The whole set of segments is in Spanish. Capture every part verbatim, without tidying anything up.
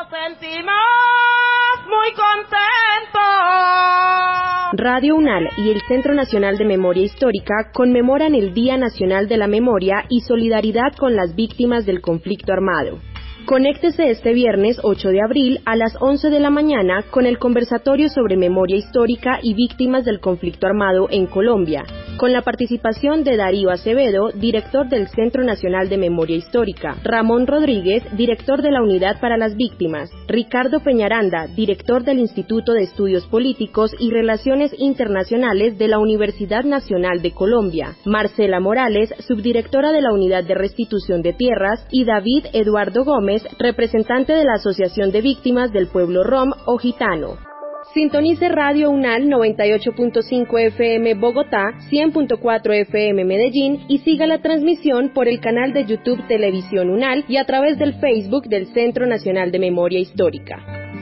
sentimos muy contentos. Radio UNAL y el Centro Nacional de Memoria Histórica conmemoran el Día Nacional de la Memoria y solidaridad con las víctimas del conflicto armado. Conéctese este viernes ocho de abril a las once de la mañana con el conversatorio sobre memoria histórica y víctimas del conflicto armado en Colombia, con la participación de Darío Acevedo, director del Centro Nacional de Memoria Histórica, Ramón Rodríguez, director de la Unidad para las Víctimas, Ricardo Peñaranda, director del Instituto de Estudios Políticos y Relaciones Internacionales de la Universidad Nacional de Colombia, Marcela Morales, subdirectora de la Unidad de Restitución de Tierras, y David Eduardo Gómez, representante de la Asociación de Víctimas del Pueblo Rom o Gitano. Sintonice Radio UNAL noventa y ocho punto cinco F M Bogotá, cien punto cuatro F M Medellín y siga la transmisión por el canal de YouTube Televisión UNAL y a través del Facebook del Centro Nacional de Memoria Histórica.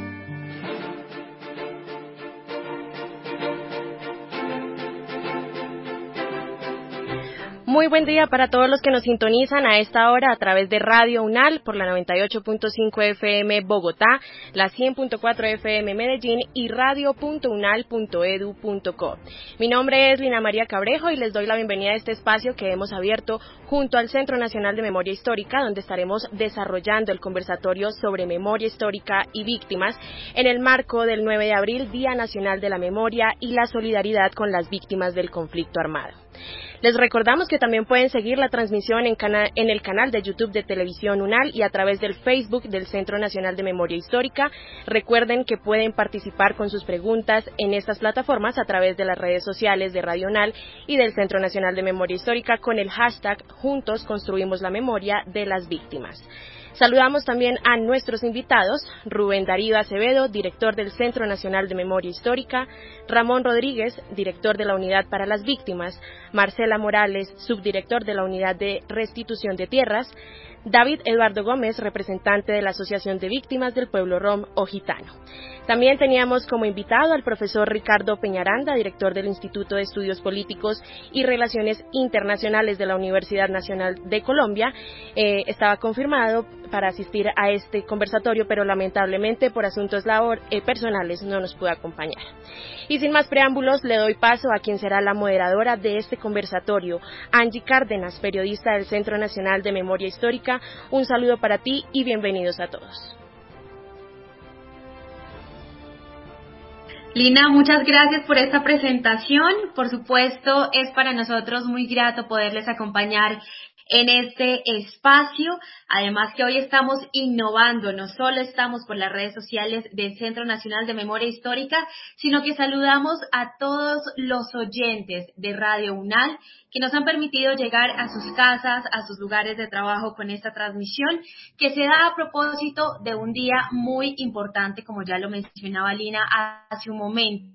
Muy buen día para todos los que nos sintonizan a esta hora a través de Radio UNAL por la noventa y ocho punto cinco F M Bogotá, la cien punto cuatro F M Medellín y radio punto unal punto edu punto co. Mi nombre es Lina María Cabrejo y les doy la bienvenida a este espacio que hemos abierto junto al Centro Nacional de Memoria Histórica, donde estaremos desarrollando el conversatorio sobre memoria histórica y víctimas en el marco del nueve de abril, Día Nacional de la Memoria y la solidaridad con las víctimas del conflicto armado. Les recordamos que también pueden seguir la transmisión en, cana- en el canal de YouTube de Televisión UNAL y a través del Facebook del Centro Nacional de Memoria Histórica. Recuerden que pueden participar con sus preguntas en estas plataformas a través de las redes sociales de Radio UNAL y del Centro Nacional de Memoria Histórica con el hashtag Juntos Construimos la Memoria de las Víctimas. Saludamos también a nuestros invitados, Rubén Darío Acevedo, director del Centro Nacional de Memoria Histórica, Ramón Rodríguez, director de la Unidad para las Víctimas, Marcela Morales, subdirector de la Unidad de Restitución de Tierras, David Eduardo Gómez, representante de la Asociación de Víctimas del Pueblo Rom o Gitano. También teníamos como invitado al profesor Ricardo Peñaranda, director del Instituto de Estudios Políticos y Relaciones Internacionales de la Universidad Nacional de Colombia. Eh, estaba confirmado para asistir a este conversatorio, pero lamentablemente por asuntos labor, eh, personales no nos pudo acompañar. Y sin más preámbulos, le doy paso a quien será la moderadora de este conversatorio, Angie Cárdenas, periodista del Centro Nacional de Memoria Histórica. Un saludo para ti y bienvenidos a todos. Lina, muchas gracias por esta presentación. Por supuesto, es para nosotros muy grato poderles acompañar en este espacio. Además que hoy estamos innovando, no solo estamos por las redes sociales del Centro Nacional de Memoria Histórica, sino que saludamos a todos los oyentes de Radio UNAL que nos han permitido llegar a sus casas, a sus lugares de trabajo con esta transmisión que se da a propósito de un día muy importante, como ya lo mencionaba Lina hace un momento.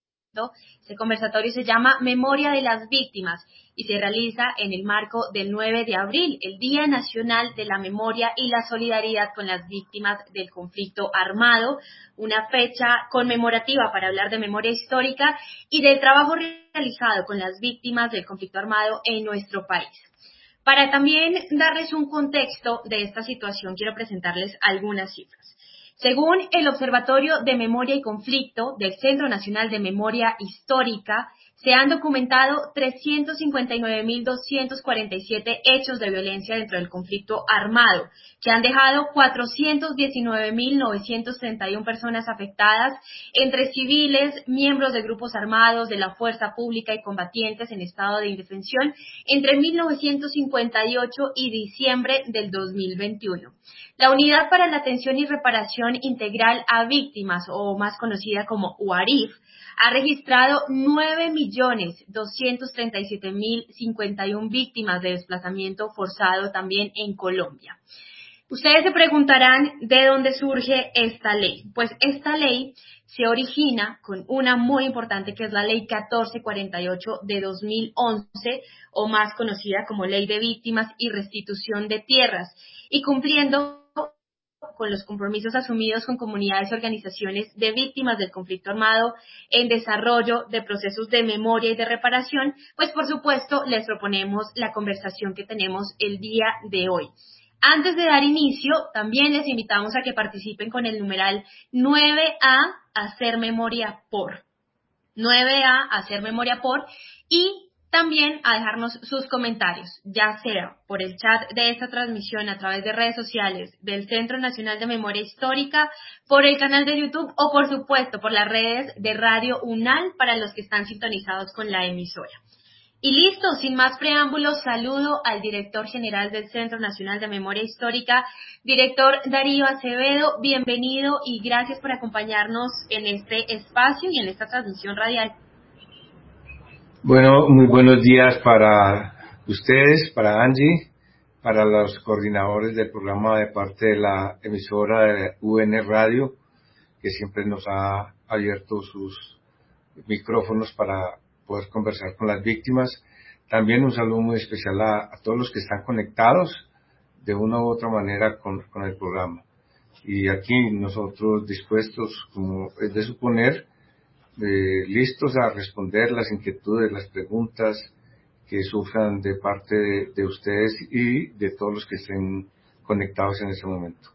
Este conversatorio se llama Memoria de las Víctimas y se realiza en el marco del nueve de abril, el Día Nacional de la Memoria y la Solidaridad con las Víctimas del Conflicto Armado, una fecha conmemorativa para hablar de memoria histórica y del trabajo realizado con las víctimas del conflicto armado en nuestro país. Para también darles un contexto de esta situación, quiero presentarles algunas cifras. Según el Observatorio de Memoria y Conflicto del Centro Nacional de Memoria Histórica, se han documentado trescientos cincuenta y nueve mil doscientos cuarenta y siete hechos de violencia dentro del conflicto armado, que han dejado cuatrocientos diecinueve mil novecientos treinta y una personas afectadas, entre civiles, miembros de grupos armados, de la fuerza pública y combatientes en estado de indefensión, entre mil novecientos cincuenta y ocho y diciembre del dos mil veintiuno. La Unidad para la Atención y Reparación Integral a Víctimas, o más conocida como U A R I F, ha registrado nueve millones doscientos treinta y siete mil cincuenta y una víctimas de desplazamiento forzado también en Colombia. Ustedes se preguntarán de dónde surge esta ley. Pues esta ley se origina con una muy importante que es la Ley catorce cuarenta y ocho de dos mil once, o más conocida como Ley de Víctimas y Restitución de Tierras, y cumpliendo con los compromisos asumidos con comunidades y organizaciones de víctimas del conflicto armado en desarrollo de procesos de memoria y de reparación, pues por supuesto les proponemos la conversación que tenemos el día de hoy. Antes de dar inicio, también les invitamos a que participen con el numeral nueve A, hacer memoria por. nueve A, hacer memoria por, y también a dejarnos sus comentarios, ya sea por el chat de esta transmisión a través de redes sociales del Centro Nacional de Memoria Histórica, por el canal de YouTube o por supuesto por las redes de Radio UNAL para los que están sintonizados con la emisora. Y listo, sin más preámbulos, saludo al director general del Centro Nacional de Memoria Histórica, director Darío Acevedo, bienvenido y gracias por acompañarnos en este espacio y en esta transmisión radial. Bueno, muy buenos días para ustedes, para Angie, para los coordinadores del programa de parte de la emisora de U N Radio, que siempre nos ha abierto sus micrófonos para poder conversar con las víctimas. También un saludo muy especial a, a todos los que están conectados de una u otra manera con, con el programa. Y aquí nosotros dispuestos, como es de suponer, eh, listos a responder las inquietudes, las preguntas que sufran de parte de, de ustedes y de todos los que estén conectados en ese momento.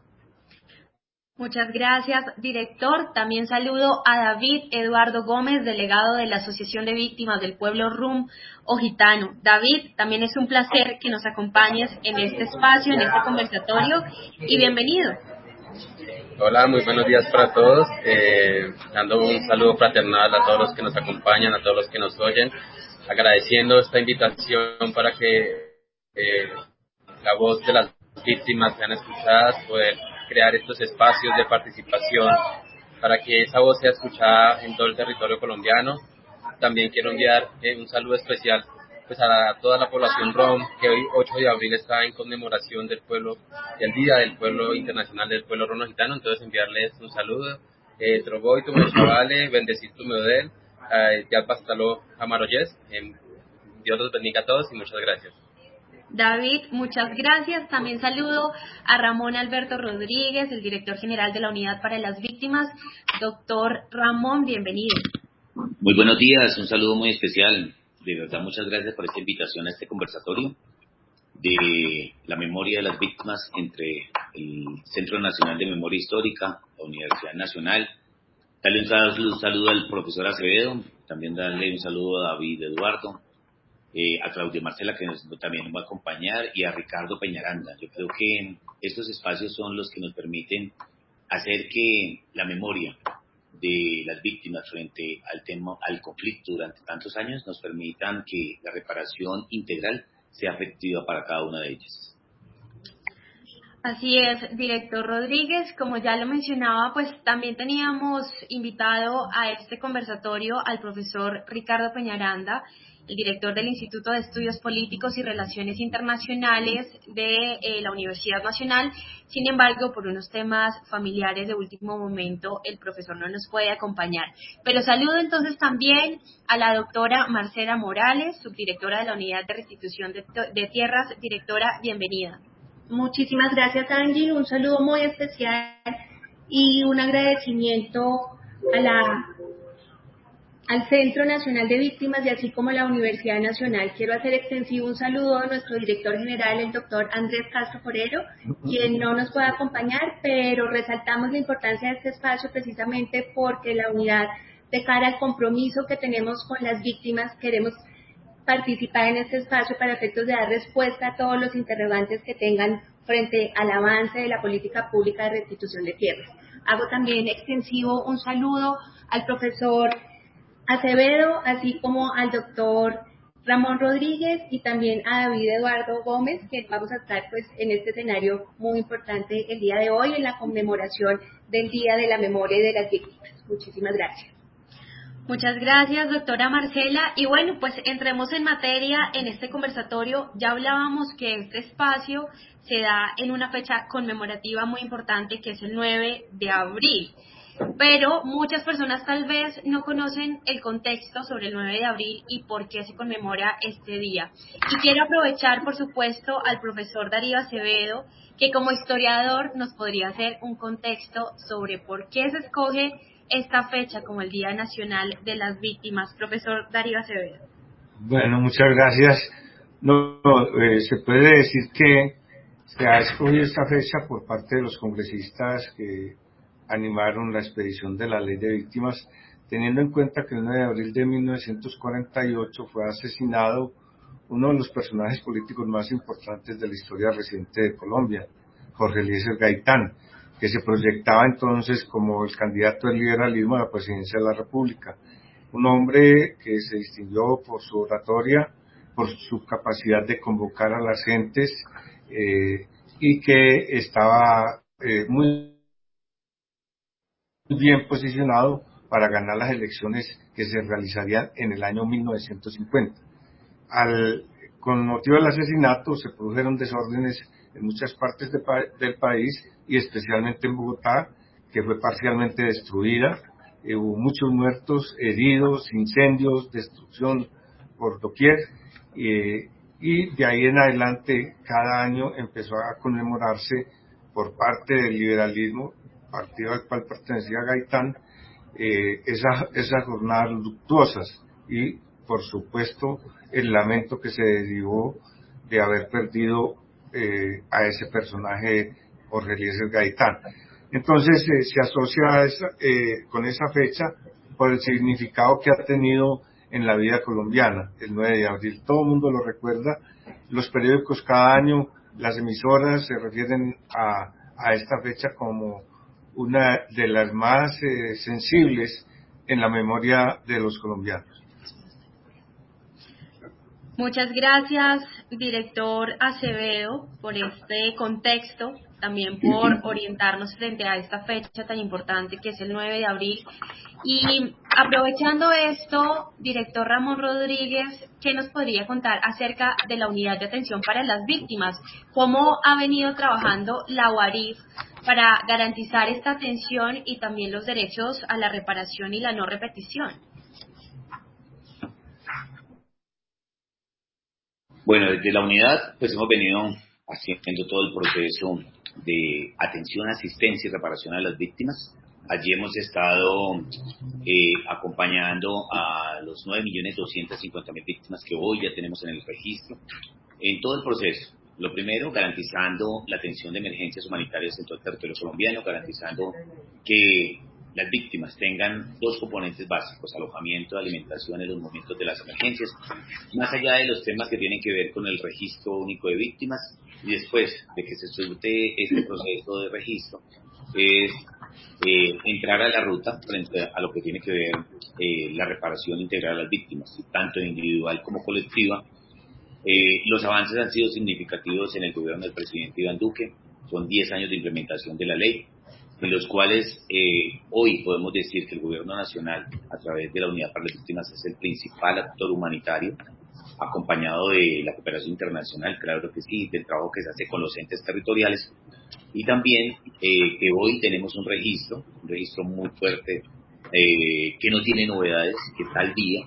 Muchas gracias, director. También saludo a David Eduardo Gómez, delegado de la Asociación de Víctimas del Pueblo Rum o Gitano. David, también es un placer que nos acompañes en este espacio, en este conversatorio, y bienvenido. Hola, muy buenos días para todos. Eh, dando un saludo fraternal a todos los que nos acompañan, a todos los que nos oyen, agradeciendo esta invitación para que eh, la voz de las víctimas sean escuchadas, poder crear estos espacios de participación para que esa voz sea escuchada en todo el territorio colombiano. También quiero enviar eh, un saludo especial pues a la, toda la población rom, que hoy ocho de abril está en conmemoración del pueblo, del Día del Pueblo Internacional del Pueblo Rono Gitano. Entonces enviarles un saludo, eh, Trogoy, tu chavale, bendecir tu medel, ya pastalo amaroyes. Eh, Dios los bendiga a todos y muchas gracias. David, muchas gracias. También saludo a Ramón Alberto Rodríguez, el director general de la Unidad para las Víctimas. Doctor Ramón, bienvenido. Muy buenos días, un saludo muy especial. De verdad, muchas gracias por esta invitación a este conversatorio de la memoria de las víctimas entre el Centro Nacional de Memoria Histórica, la Universidad Nacional. Darle un saludo, un saludo al profesor Acevedo, también darle un saludo a David Eduardo, eh, a Claudia Marcela, que nos, también nos va a acompañar, y a Ricardo Peñaranda. Yo creo que estos espacios son los que nos permiten hacer que la memoria de las víctimas frente al tema, al conflicto durante tantos años, nos permitan que la reparación integral sea efectiva para cada una de ellas. Así es, director Rodríguez. Como ya lo mencionaba, pues también teníamos invitado a este conversatorio al profesor Ricardo Peñaranda, el director del Instituto de Estudios Políticos y Relaciones Internacionales de eh, la Universidad Nacional. Sin embargo, por unos temas familiares de último momento, el profesor no nos puede acompañar. Pero saludo entonces también a la doctora Marcela Morales, subdirectora de la Unidad de Restitución de, de Tierras. Directora, bienvenida. Muchísimas gracias, Angie. Un saludo muy especial y un agradecimiento a la al Centro Nacional de Víctimas y así como a la Universidad Nacional. Quiero hacer extensivo un saludo a nuestro director general, el doctor Andrés Castro Forero, quien no nos puede acompañar, pero resaltamos la importancia de este espacio precisamente porque la unidad, de cara al compromiso que tenemos con las víctimas, queremos participar en este espacio para efectos de dar respuesta a todos los interrogantes que tengan frente al avance de la política pública de restitución de tierras. Hago también extensivo un saludo al profesor Acevedo, así como al doctor Ramón Rodríguez y también a David Eduardo Gómez, que vamos a estar pues en este escenario muy importante el día de hoy en la conmemoración del Día de la Memoria y de las Víctimas. Muchísimas gracias. Muchas gracias, doctora Marcela. Y bueno, pues entremos en materia en este conversatorio. Ya hablábamos que este espacio se da en una fecha conmemorativa muy importante, que es el nueve de abril. Pero muchas personas tal vez no conocen el contexto sobre el nueve de abril y por qué se conmemora este día. Y quiero aprovechar, por supuesto, al profesor Darío Acevedo, que como historiador nos podría hacer un contexto sobre por qué se escoge esta fecha como el Día Nacional de las Víctimas. Profesor Darío Acevedo. Bueno, muchas gracias. No, no eh, se puede decir que Se ha escogido esta fecha por parte de los congresistas que animaron la expedición de la Ley de Víctimas, teniendo en cuenta que el nueve de abril de mil novecientos cuarenta y ocho fue asesinado uno de los personajes políticos más importantes de la historia reciente de Colombia, Jorge Eliezer Gaitán, que se proyectaba entonces como el candidato del liberalismo a la presidencia de la República. Un hombre que se distinguió por su oratoria, por su capacidad de convocar a las gentes eh, y que estaba eh, muy bien posicionado para ganar las elecciones que se realizarían en el año mil novecientos cincuenta. Al, con motivo del asesinato se produjeron desórdenes en muchas partes de, del país y especialmente en Bogotá, que fue parcialmente destruida. Eh, hubo muchos muertos, heridos, incendios, destrucción por doquier, eh, y de ahí en adelante cada año empezó a conmemorarse por parte del liberalismo, partido al cual pertenecía Gaitán, eh, esa, esas jornadas luctuosas y por supuesto el lamento que se derivó de haber perdido eh, a ese personaje Jorge Eliezer Gaitán. Entonces eh, se asocia a esa, eh, con esa fecha por el significado que ha tenido en la vida colombiana, el nueve de abril. Todo el mundo lo recuerda, los periódicos cada año, las emisoras se refieren a, a esta fecha como una de las más eh, sensibles en la memoria de los colombianos. Muchas gracias, director Acevedo, por este contexto, también por orientarnos frente a esta fecha tan importante que es el nueve de abril. Y aprovechando esto, director Ramón Rodríguez, ¿qué nos podría contar acerca de la Unidad de Atención para las Víctimas? ¿Cómo ha venido trabajando la U A R I F para garantizar esta atención y también los derechos a la reparación y la no repetición? Bueno, desde la unidad pues hemos venido haciendo todo el proceso de atención, asistencia y reparación a las víctimas. Allí hemos estado eh, acompañando a los nueve millones doscientas cincuenta mil víctimas que hoy ya tenemos en el registro, en todo el proceso. Lo primero, garantizando la atención de emergencias humanitarias en todo el territorio colombiano, garantizando que las víctimas tengan dos componentes básicos: alojamiento, alimentación en los momentos de las emergencias, más allá de los temas que tienen que ver con el registro único de víctimas. Y después de que se surte este proceso de registro, es eh, entrar a la ruta frente a lo que tiene que ver eh, la reparación integral a las víctimas, tanto individual como colectiva. Eh, los avances han sido significativos en el gobierno del presidente Iván Duque. Son diez años de implementación de la ley, en los cuales eh, hoy podemos decir que el gobierno nacional, a través de la Unidad para las Víctimas, es el principal actor humanitario, acompañado de la cooperación internacional, claro que sí, del trabajo que se hace con los entes territoriales, y también eh, que hoy tenemos un registro, un registro muy fuerte, eh, que no tiene novedades, que está al día,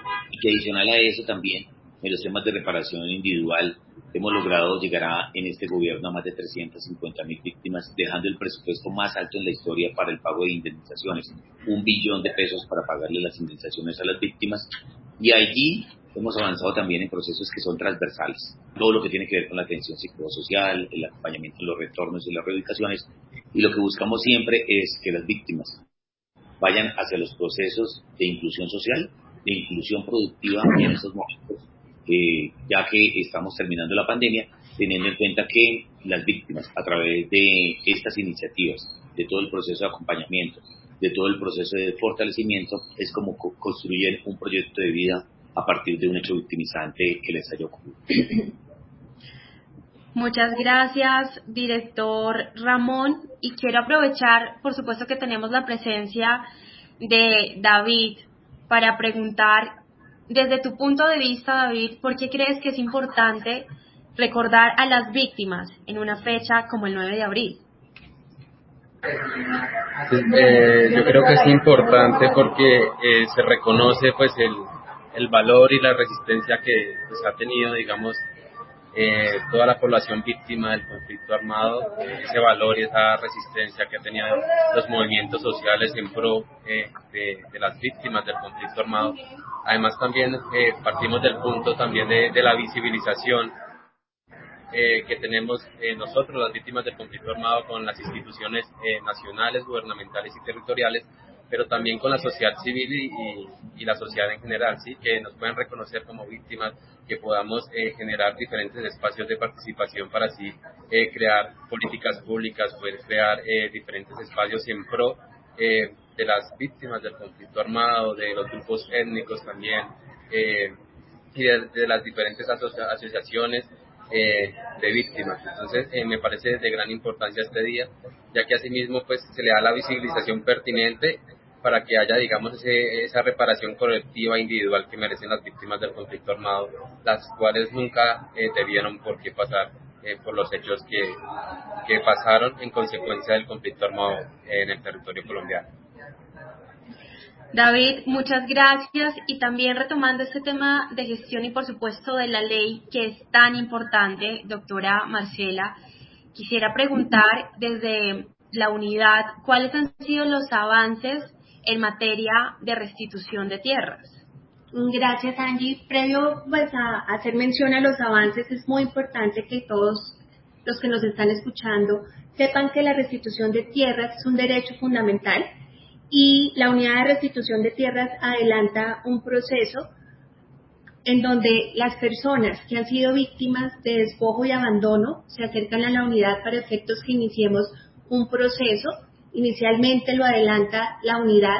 y que adicional a eso también, en los temas de reparación individual, hemos logrado llegar a, en este gobierno a más de trescientas cincuenta mil víctimas, dejando el presupuesto más alto en la historia para el pago de indemnizaciones, un billón de pesos para pagarle las indemnizaciones a las víctimas. Y allí hemos avanzado también en procesos que son transversales, todo lo que tiene que ver con la atención psicosocial, el acompañamiento en los retornos y las reubicaciones, y lo que buscamos siempre es que las víctimas vayan hacia los procesos de inclusión social, de inclusión productiva en estos momentos, eh, ya que estamos terminando la pandemia, teniendo en cuenta que las víctimas, a través de estas iniciativas, de todo el proceso de acompañamiento, de todo el proceso de fortalecimiento, es como co- construir un proyecto de vida a partir de un hecho victimizante que les haya ocurrido. Muchas gracias, director Ramón. Y quiero aprovechar, por supuesto que tenemos la presencia de David, para preguntar, desde tu punto de vista, David, ¿por qué crees que es importante recordar a las víctimas en una fecha como el nueve de abril? Pues, eh, yo creo que es importante porque eh, se reconoce pues el, el valor y la resistencia que pues, ha tenido, digamos, eh, toda la población víctima del conflicto armado, eh, ese valor y esa resistencia que ha tenido los movimientos sociales en pro eh, de, de las víctimas del conflicto armado. Además también eh, partimos del punto también de, de la visibilización eh, que tenemos eh, nosotros, las víctimas del conflicto armado, con las instituciones eh, nacionales, gubernamentales y territoriales, pero también con la sociedad civil y, y, y la sociedad en general, ¿sí? Que nos puedan reconocer como víctimas, que podamos eh, generar diferentes espacios de participación para así eh, crear políticas públicas, poder crear eh, diferentes espacios en pro eh, de las víctimas del conflicto armado, de los grupos étnicos también, eh, y de, de las diferentes asocia- asociaciones eh, de víctimas. Entonces eh, me parece de gran importancia este día, ya que asimismo pues se le da la visibilización pertinente para que haya, digamos, ese, esa reparación colectiva individual que merecen las víctimas del conflicto armado, las cuales nunca eh, debieron por qué pasar eh, por los hechos que, que pasaron en consecuencia del conflicto armado en el territorio colombiano. David, muchas gracias. Y también retomando este tema de gestión y por supuesto de la ley que es tan importante, doctora Marcela, quisiera preguntar desde la unidad, ¿cuáles han sido los avances en materia de restitución de tierras? Gracias, Angie. Previo pues, a hacer mención a los avances, es muy importante que todos los que nos están escuchando sepan que la restitución de tierras es un derecho fundamental y la unidad de restitución de tierras adelanta un proceso en donde las personas que han sido víctimas de despojo y abandono se acercan a la unidad para efectos que iniciemos un proceso. Inicialmente lo adelanta la unidad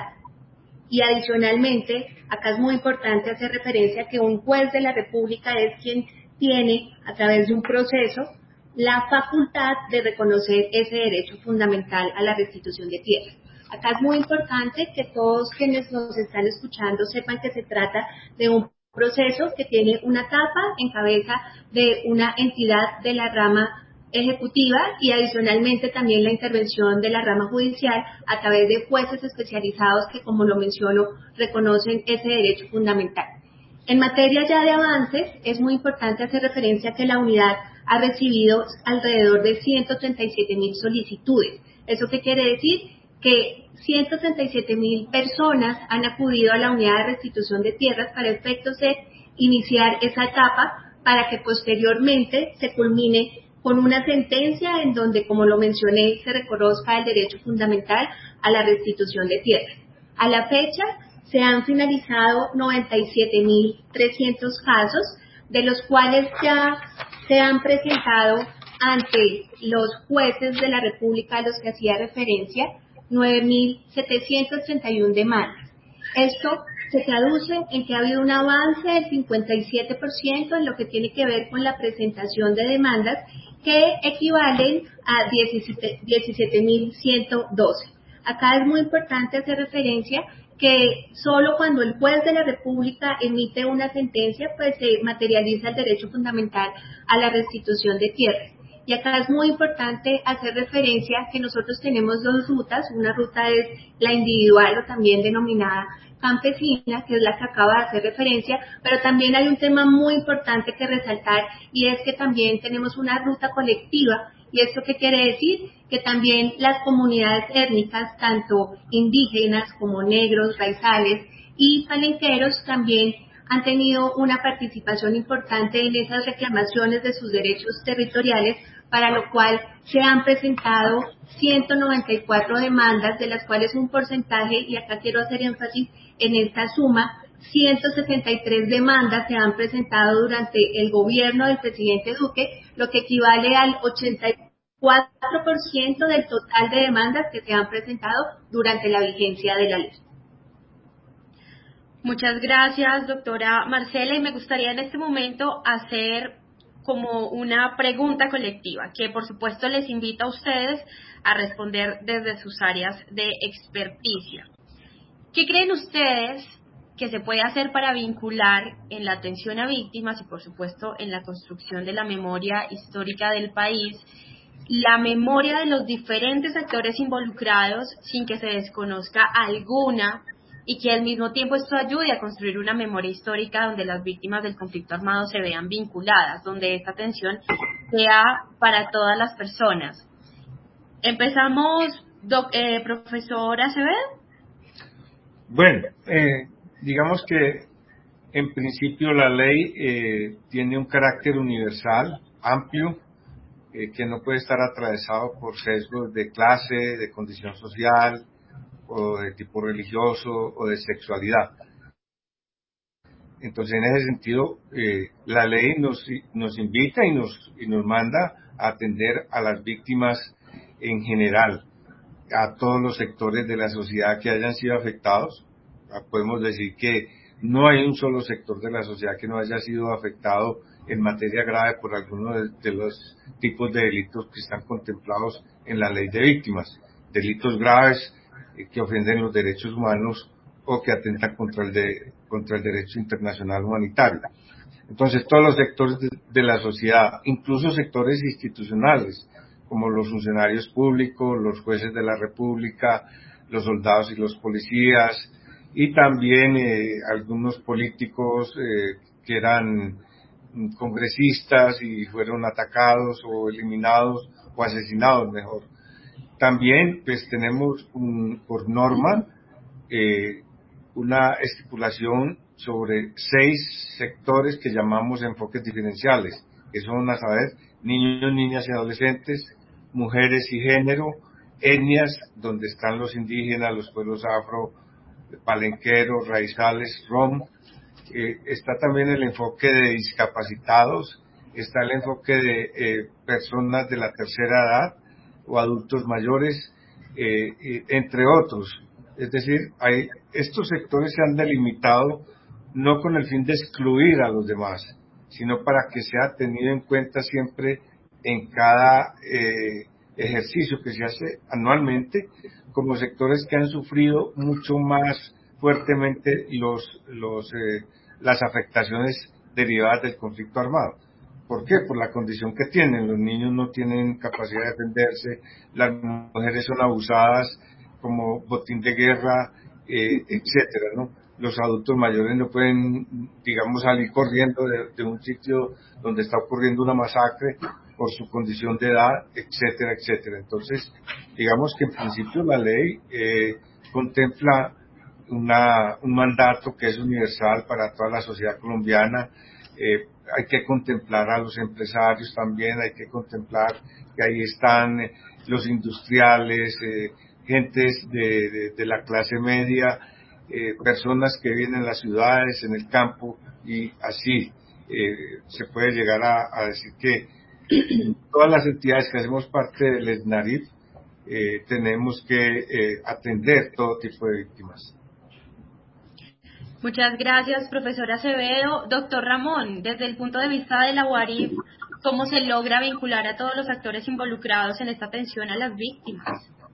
y adicionalmente, acá es muy importante hacer referencia a que un juez de la República es quien tiene, a través de un proceso, la facultad de reconocer ese derecho fundamental a la restitución de tierras. Acá es muy importante que todos quienes nos están escuchando sepan que se trata de un proceso que tiene una etapa en cabeza de una entidad de la rama ejecutiva y adicionalmente también la intervención de la rama judicial a través de jueces especializados que, como lo menciono, reconocen ese derecho fundamental. En materia ya de avances, es muy importante hacer referencia a que la unidad ha recibido alrededor de ciento treinta y siete mil solicitudes. ¿Eso qué quiere decir? Que ciento treinta y siete mil personas han acudido a la unidad de restitución de tierras para efectos de iniciar esa etapa para que posteriormente se culmine con una sentencia en donde, como lo mencioné, se reconozca el derecho fundamental a la restitución de tierras. A la fecha se han finalizado noventa y siete mil trescientos casos, de los cuales ya se han presentado ante los jueces de la República a los que hacía referencia nueve mil setecientos treinta y una demandas. Esto se traduce en que ha habido un avance del cincuenta y siete por ciento en lo que tiene que ver con la presentación de demandas, que equivalen a diecisiete mil ciento doce. Acá es muy importante hacer referencia que solo cuando el juez de la República emite una sentencia, pues se materializa el derecho fundamental a la restitución de tierras. Y acá es muy importante hacer referencia que nosotros tenemos dos rutas. Una ruta es la individual o también denominada campesina, que es la que acaba de hacer referencia, pero también hay un tema muy importante que resaltar y es que también tenemos una ruta colectiva. ¿Y esto qué quiere decir? Que también las comunidades étnicas, tanto indígenas como negros, raizales y palenqueros, también han tenido una participación importante en esas reclamaciones de sus derechos territoriales, para lo cual se han presentado ciento noventa y cuatro demandas, de las cuales un porcentaje, y acá quiero hacer énfasis en esta suma, ciento sesenta y tres demandas se han presentado durante el gobierno del presidente Duque, lo que equivale al ochenta y cuatro por ciento del total de demandas que se han presentado durante la vigencia de la ley. Muchas gracias, doctora Marcela, y me gustaría en este momento hacer como una pregunta colectiva, que por supuesto les invito a ustedes a responder desde sus áreas de experticia. ¿Qué creen ustedes que se puede hacer para vincular en la atención a víctimas y por supuesto en la construcción de la memoria histórica del país la memoria de los diferentes actores involucrados sin que se desconozca alguna, y que al mismo tiempo esto ayude a construir una memoria histórica donde las víctimas del conflicto armado se vean vinculadas, donde esta atención sea para todas las personas? Empezamos, doc, eh, profesor Acevedo. Bueno, eh, digamos que en principio la ley eh, tiene un carácter universal, amplio, eh, que no puede estar atravesado por sesgos de clase, de condición social, o de tipo religioso, o de sexualidad. Entonces, en ese sentido, eh, la ley nos, nos invita y nos, y nos manda a atender a las víctimas en general, a todos los sectores de la sociedad que hayan sido afectados. Podemos decir que no hay un solo sector de la sociedad que no haya sido afectado en materia grave por alguno de, de los tipos de delitos que están contemplados en la ley de víctimas. Delitos graves eh, que ofenden los derechos humanos o que atentan contra el, de, contra el derecho internacional humanitario. Entonces, todos los sectores de, de la sociedad, incluso sectores institucionales, como los funcionarios públicos, los jueces de la República, los soldados y los policías, y también eh, algunos políticos eh, que eran congresistas y fueron atacados o eliminados o asesinados mejor. También pues tenemos un, por norma eh, una estipulación sobre seis sectores que llamamos enfoques diferenciales, que son a saber niños, niñas y adolescentes, mujeres y género, etnias, donde están los indígenas, los pueblos afro, palenqueros, raizales, rom, eh, está también el enfoque de discapacitados, está el enfoque de eh, personas de la tercera edad o adultos mayores, eh, eh, entre otros. Es decir, hay, estos sectores se han delimitado no con el fin de excluir a los demás, sino para que sea tenido en cuenta siempre en cada eh, ejercicio que se hace anualmente, como sectores que han sufrido mucho más fuertemente los, los, eh, las afectaciones derivadas del conflicto armado. ¿Por qué? Por la condición que tienen. Los niños no tienen capacidad de defenderse, las mujeres son abusadas como botín de guerra, eh, etcétera, ¿no? Los adultos mayores no pueden, digamos, salir corriendo de, de un sitio donde está ocurriendo una masacre por su condición de edad, etcétera, etcétera. Entonces, digamos que en principio la ley eh, contempla una, un mandato que es universal para toda la sociedad colombiana. Eh, hay que contemplar a los empresarios también, hay que contemplar que ahí están eh, los industriales, eh, gentes de, de, de la clase media, eh, personas que viven en las ciudades, en el campo, y así eh, se puede llegar a, a decir que todas las entidades que hacemos parte del ESNARIF eh, tenemos que eh, atender todo tipo de víctimas. Muchas gracias, profesor Acevedo. Doctor Ramón, desde el punto de vista de la UARIF, ¿cómo se logra vincular a todos los actores involucrados en esta atención a las víctimas?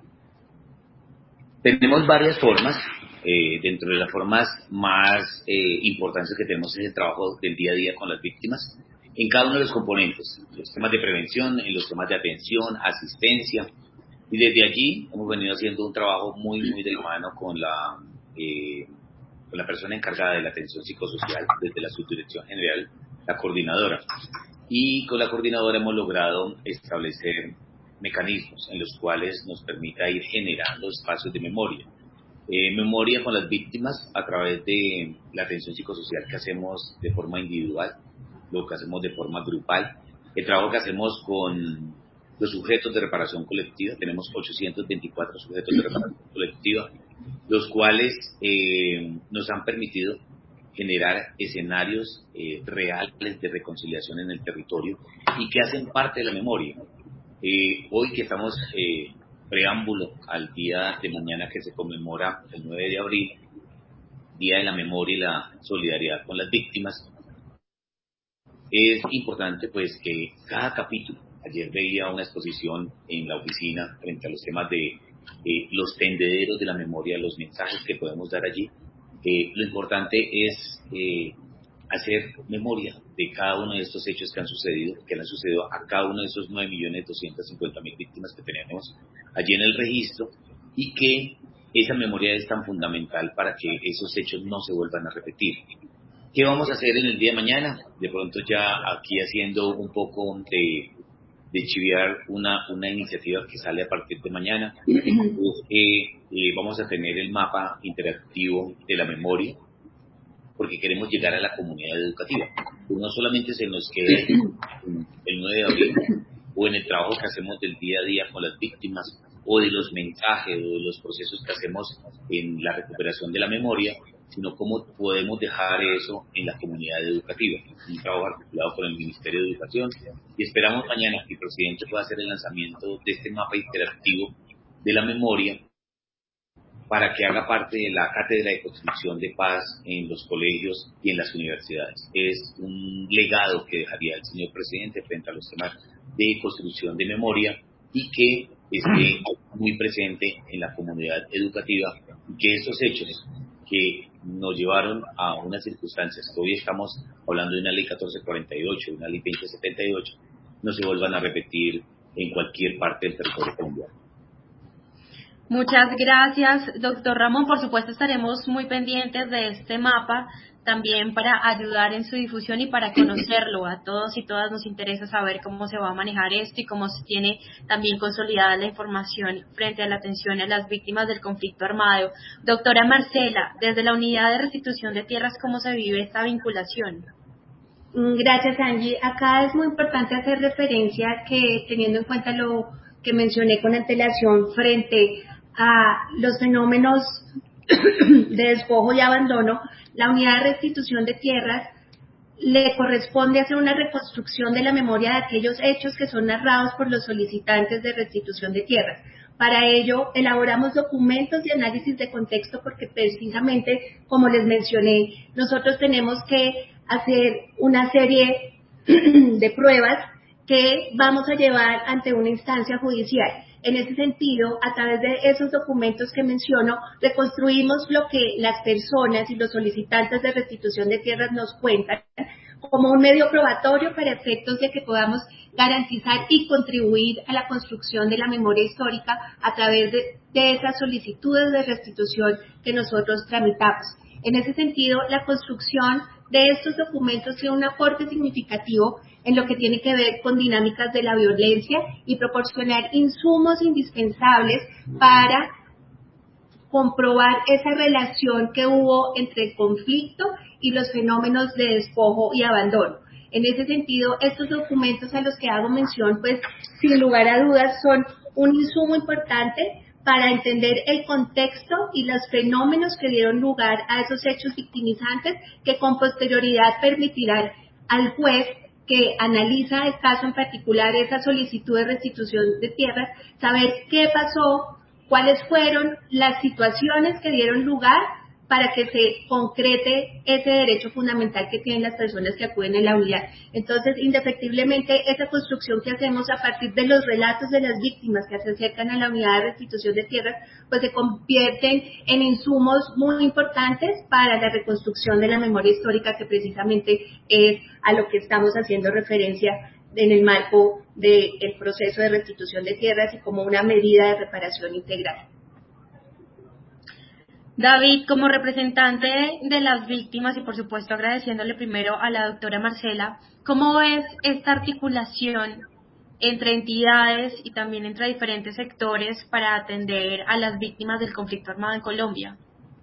Tenemos varias formas. Eh, dentro de las formas más eh, importantes que tenemos es el trabajo del día a día con las víctimas, en cada uno de los componentes, los temas de prevención, en los temas de atención, asistencia, y desde allí hemos venido haciendo un trabajo muy, muy de la mano con la, eh, con la persona encargada de la atención psicosocial, desde la subdirección general, la coordinadora, y con la coordinadora hemos logrado establecer mecanismos en los cuales nos permita ir generando espacios de memoria. Eh, memoria con las víctimas a través de la atención psicosocial que hacemos de forma individual, lo que hacemos de forma grupal, el trabajo que hacemos con los sujetos de reparación colectiva. Tenemos ochocientos veinticuatro sujetos de reparación colectiva, los cuales eh, nos han permitido generar escenarios eh, reales de reconciliación en el territorio y que hacen parte de la memoria. Eh, hoy que estamos eh, preámbulo al día de mañana que se conmemora el nueve de abril, Día de la Memoria y la Solidaridad con las Víctimas, es importante pues que cada capítulo, ayer veía una exposición en la oficina frente a los temas de eh, los tendederos de la memoria, los mensajes que podemos dar allí, eh, lo importante es eh, hacer memoria de cada uno de estos hechos que han sucedido, que le han sucedido a cada uno de esos nueve millones doscientas cincuenta mil víctimas que tenemos allí en el registro, y que esa memoria es tan fundamental para que esos hechos no se vuelvan a repetir. ¿Qué vamos a hacer en el día de mañana? De pronto ya aquí haciendo un poco de, de chiviar una, una iniciativa que sale a partir de mañana, es que eh, vamos a tener el mapa interactivo de la memoria, porque queremos llegar a la comunidad educativa. Pues no solamente se nos quede el nueve de abril o en el trabajo que hacemos del día a día con las víctimas o de los mensajes o de los procesos que hacemos en la recuperación de la memoria, sino cómo podemos dejar eso en la comunidad educativa. Un trabajo articulado con el Ministerio de Educación y esperamos mañana que el presidente pueda hacer el lanzamiento de este mapa interactivo de la memoria para que haga parte de la cátedra de construcción de paz en los colegios y en las universidades. Es un legado que dejaría el señor presidente frente a los temas de construcción de memoria y que esté muy presente en la comunidad educativa y que esos hechos que nos llevaron a unas circunstancias que hoy estamos hablando de una ley catorce cuarenta y ocho, una ley veinte setenta y ocho, no se vuelvan a repetir en cualquier parte del territorio colombiano. Muchas gracias, doctor Ramón. Por supuesto, estaremos muy pendientes de este mapa también para ayudar en su difusión y para conocerlo. A todos y todas nos interesa saber cómo se va a manejar esto y cómo se tiene también consolidada la información frente a la atención a las víctimas del conflicto armado. Doctora Marcela, desde la Unidad de Restitución de Tierras, ¿cómo se vive esta vinculación? Gracias, Angie. Acá es muy importante hacer referencia que, teniendo en cuenta lo que mencioné con antelación frente a los fenómenos de despojo y abandono, la Unidad de Restitución de Tierras le corresponde hacer una reconstrucción de la memoria de aquellos hechos que son narrados por los solicitantes de restitución de tierras. Para ello, elaboramos documentos de análisis de contexto porque precisamente, como les mencioné, nosotros tenemos que hacer una serie de pruebas que vamos a llevar ante una instancia judicial. En ese sentido, a través de esos documentos que menciono, reconstruimos lo que las personas y los solicitantes de restitución de tierras nos cuentan como un medio probatorio para efectos de que podamos garantizar y contribuir a la construcción de la memoria histórica a través de, de esas solicitudes de restitución que nosotros tramitamos. En ese sentido, la construcción de estos documentos tiene un aporte significativo en lo que tiene que ver con dinámicas de la violencia y proporcionar insumos indispensables para comprobar esa relación que hubo entre el conflicto y los fenómenos de despojo y abandono. En ese sentido, estos documentos a los que hago mención, pues, sin lugar a dudas, son un insumo importante para entender el contexto y los fenómenos que dieron lugar a esos hechos victimizantes que con posterioridad permitirán al juez que analiza el caso en particular, esa solicitud de restitución de tierras, saber qué pasó, cuáles fueron las situaciones que dieron lugar para que se concrete ese derecho fundamental que tienen las personas que acuden a la unidad. Entonces, indefectiblemente, esa construcción que hacemos a partir de los relatos de las víctimas que se acercan a la unidad de restitución de tierras, pues se convierten en insumos muy importantes para la reconstrucción de la memoria histórica, que precisamente es a lo que estamos haciendo referencia en el marco del proceso de restitución de tierras y como una medida de reparación integral. David, como representante de las víctimas y por supuesto agradeciéndole primero a la doctora Marcela, ¿cómo ves esta articulación entre entidades y también entre diferentes sectores para atender a las víctimas del conflicto armado en Colombia?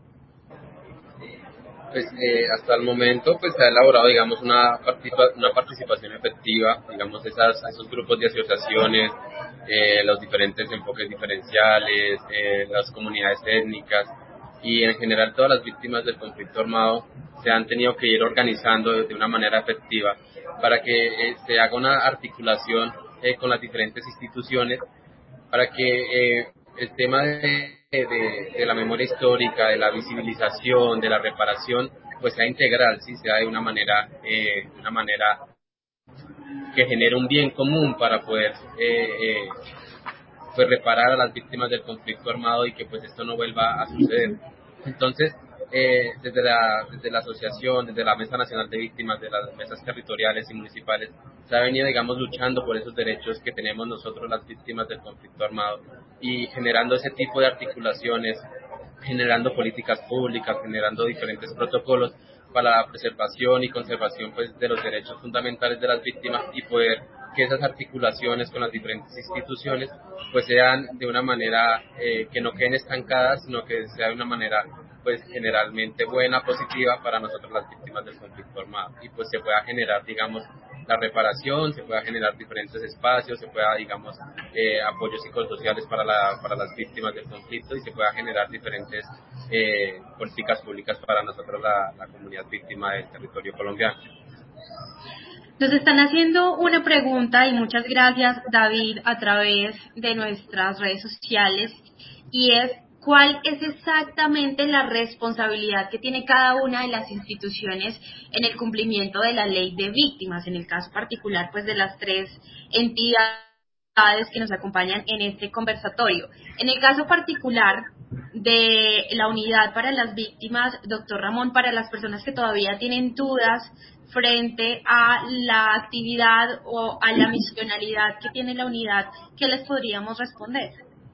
Pues eh, hasta el momento pues se ha elaborado, digamos, una, participa- una participación efectiva, digamos, esas, esos grupos de asociaciones, eh, los diferentes enfoques diferenciales, eh, las comunidades étnicas y en general todas las víctimas del conflicto armado se han tenido que ir organizando de, de una manera efectiva para que eh, se haga una articulación eh, con las diferentes instituciones para que eh, el tema de, de, de la memoria histórica, de la visibilización, de la reparación, pues sea integral, sí, sea de una manera, eh, una manera que genere un bien común para poder eh, eh, pues reparar a las víctimas del conflicto armado y que pues esto no vuelva a suceder. Entonces, eh, desde la desde la asociación, desde la Mesa Nacional de Víctimas, de las mesas territoriales y municipales, se ha venido, digamos, luchando por esos derechos que tenemos nosotros las víctimas del conflicto armado y generando ese tipo de articulaciones, generando políticas públicas, generando diferentes protocolos para la preservación y conservación pues de los derechos fundamentales de las víctimas y poder que esas articulaciones con las diferentes instituciones pues sean de una manera eh, que no queden estancadas, sino que sea de una manera pues generalmente buena, positiva para nosotros las víctimas del conflicto armado, y pues se pueda generar, digamos, la reparación, se pueda generar diferentes espacios, se pueda, digamos, eh, apoyos psicosociales para, la, para las víctimas del conflicto, y se pueda generar diferentes eh, políticas públicas para nosotros, la, la comunidad víctima del territorio colombiano. Nos están haciendo una pregunta, y muchas gracias, David, a través de nuestras redes sociales, y es: ¿cuál es exactamente la responsabilidad que tiene cada una de las instituciones en el cumplimiento de la ley de víctimas, en el caso particular pues de las tres entidades que nos acompañan en este conversatorio? En el caso particular de la unidad para las víctimas, doctor Ramón, para las personas que todavía tienen dudas frente a la actividad o a la misionalidad que tiene la unidad, ¿qué les podríamos responder?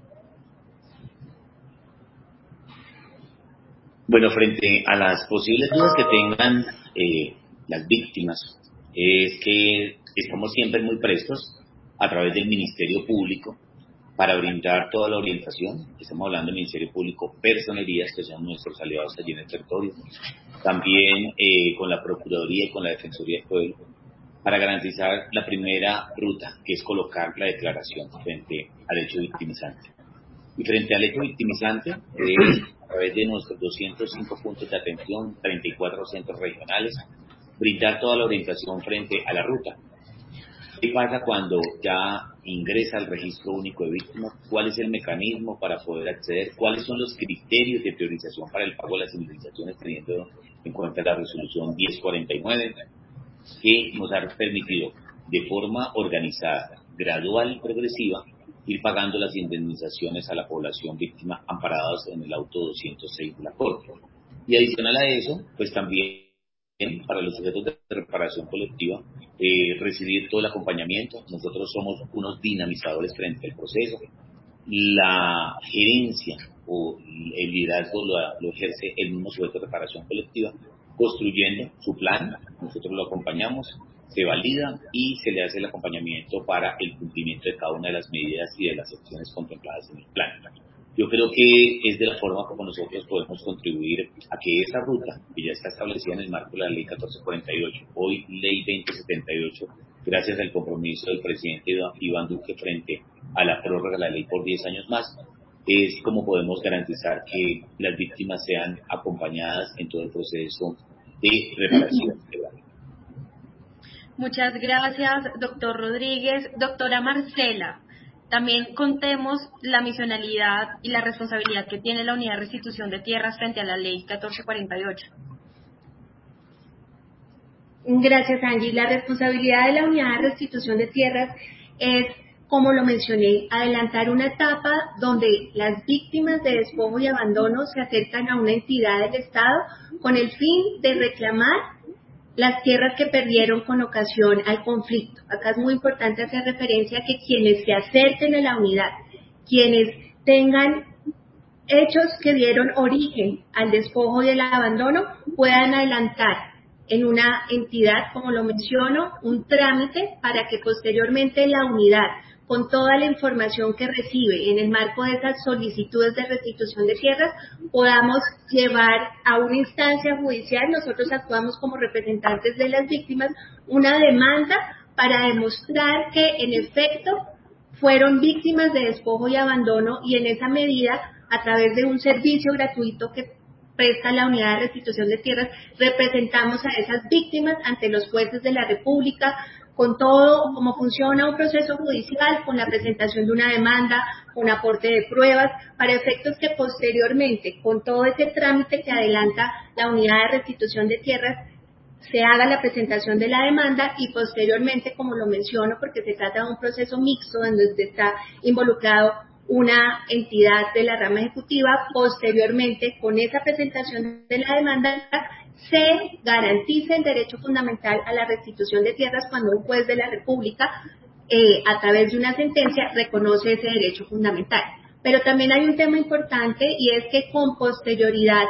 Bueno, frente a las posibles dudas que tengan eh, las víctimas, es que estamos siempre muy prestos a través del Ministerio Público para brindar toda la orientación. Estamos hablando del Ministerio Público, personerías que son nuestros aliados allí en el territorio, también eh, con la Procuraduría y con la Defensoría del Pueblo, para garantizar la primera ruta, que es colocar la declaración frente al hecho victimizante. Y frente al hecho victimizante, es a través de nuestros doscientos cinco puntos de atención, treinta y cuatro centros regionales, brindar toda la orientación frente a la ruta. ¿Qué pasa cuando ya ingresa al registro único de víctimas? ¿Cuál es el mecanismo para poder acceder? ¿Cuáles son los criterios de priorización para el pago de las indemnizaciones, teniendo en cuenta la resolución diez cuarenta y nueve, que nos ha permitido de forma organizada, gradual y progresiva, ir pagando las indemnizaciones a la población víctima amparadas en el auto doscientos seis de la Corte? Y adicional a eso, pues también para los sujetos de reparación colectiva, eh, recibir todo el acompañamiento. Nosotros somos unos dinamizadores frente al proceso. La gerencia o el liderazgo lo, lo ejerce el mismo sujeto de reparación colectiva, construyendo su plan. Nosotros lo acompañamos, se valida y se le hace el acompañamiento para el cumplimiento de cada una de las medidas y de las acciones contempladas en el plan. Yo creo que es de la forma como nosotros podemos contribuir a que esa ruta, que ya está establecida en el marco de la ley catorce cuarenta y ocho, hoy ley veinte setenta y ocho, gracias al compromiso del presidente Iván Duque frente a la prórroga de la ley por diez años más, es como podemos garantizar que las víctimas sean acompañadas en todo el proceso de reparación. Muchas gracias, doctor Rodríguez. Doctora Marcela, también contemos la misionalidad y la responsabilidad que tiene la Unidad de Restitución de Tierras frente a la Ley catorce cuarenta y ocho. Gracias, Angie. La responsabilidad de la Unidad de Restitución de Tierras es, como lo mencioné, adelantar una etapa donde las víctimas de despojo y abandono se acercan a una entidad del Estado con el fin de reclamar las tierras que perdieron con ocasión al conflicto. Acá es muy importante hacer referencia a que quienes se acerquen a la unidad, quienes tengan hechos que dieron origen al despojo y al abandono, puedan adelantar en una entidad, como lo menciono, un trámite para que posteriormente la unidad, con toda la información que recibe en el marco de esas solicitudes de restitución de tierras, podamos llevar a una instancia judicial. Nosotros actuamos como representantes de las víctimas, una demanda para demostrar que en efecto fueron víctimas de despojo y abandono, y en esa medida, a través de un servicio gratuito que presta la Unidad de Restitución de Tierras, representamos a esas víctimas ante los jueces de la República, con todo cómo funciona un proceso judicial, con la presentación de una demanda, con aporte de pruebas, para efectos que posteriormente, con todo ese trámite que adelanta la Unidad de Restitución de Tierras, se haga la presentación de la demanda y posteriormente, como lo menciono, porque se trata de un proceso mixto donde está involucrado una entidad de la rama ejecutiva, posteriormente, con esa presentación de la demanda, se garantiza el derecho fundamental a la restitución de tierras cuando un juez de la República, eh, a través de una sentencia, reconoce ese derecho fundamental. Pero también hay un tema importante, y es que con posterioridad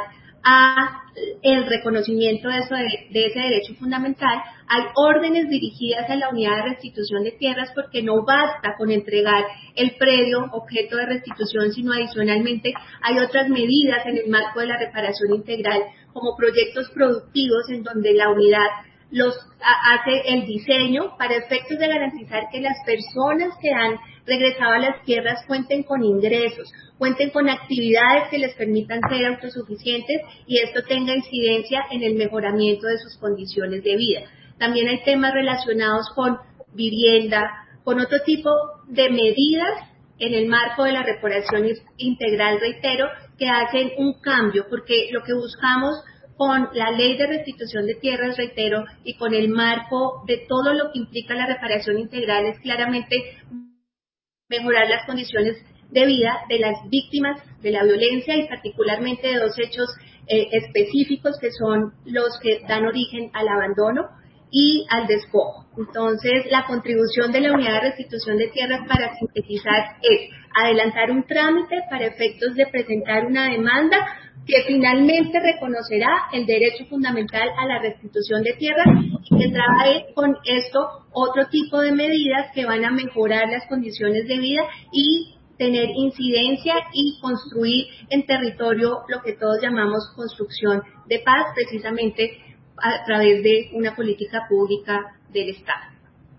a el reconocimiento de, eso de, de ese derecho fundamental. Hay órdenes dirigidas a la unidad de restitución de tierras porque no basta con entregar el predio objeto de restitución, sino adicionalmente hay otras medidas en el marco de la reparación integral, como proyectos productivos en donde la unidad los hace el diseño para efectos de garantizar que las personas que han regresado a las tierras cuenten con ingresos, cuenten con actividades que les permitan ser autosuficientes y esto tenga incidencia en el mejoramiento de sus condiciones de vida. También hay temas relacionados con vivienda, con otro tipo de medidas en el marco de la reparación integral, reitero, que hacen un cambio, porque lo que buscamos con la ley de restitución de tierras, reitero, y con el marco de todo lo que implica la reparación integral es claramente mejorar las condiciones de vida de las víctimas de la violencia y particularmente de dos hechos eh, específicos que son los que dan origen al abandono y al despojo. Entonces, la contribución de la unidad de restitución de tierras, para sintetizar, es adelantar un trámite para efectos de presentar una demanda que finalmente reconocerá el derecho fundamental a la restitución de tierras y que trae con esto otro tipo de medidas que van a mejorar las condiciones de vida y tener incidencia y construir en territorio lo que todos llamamos construcción de paz, precisamente a través de una política pública del Estado.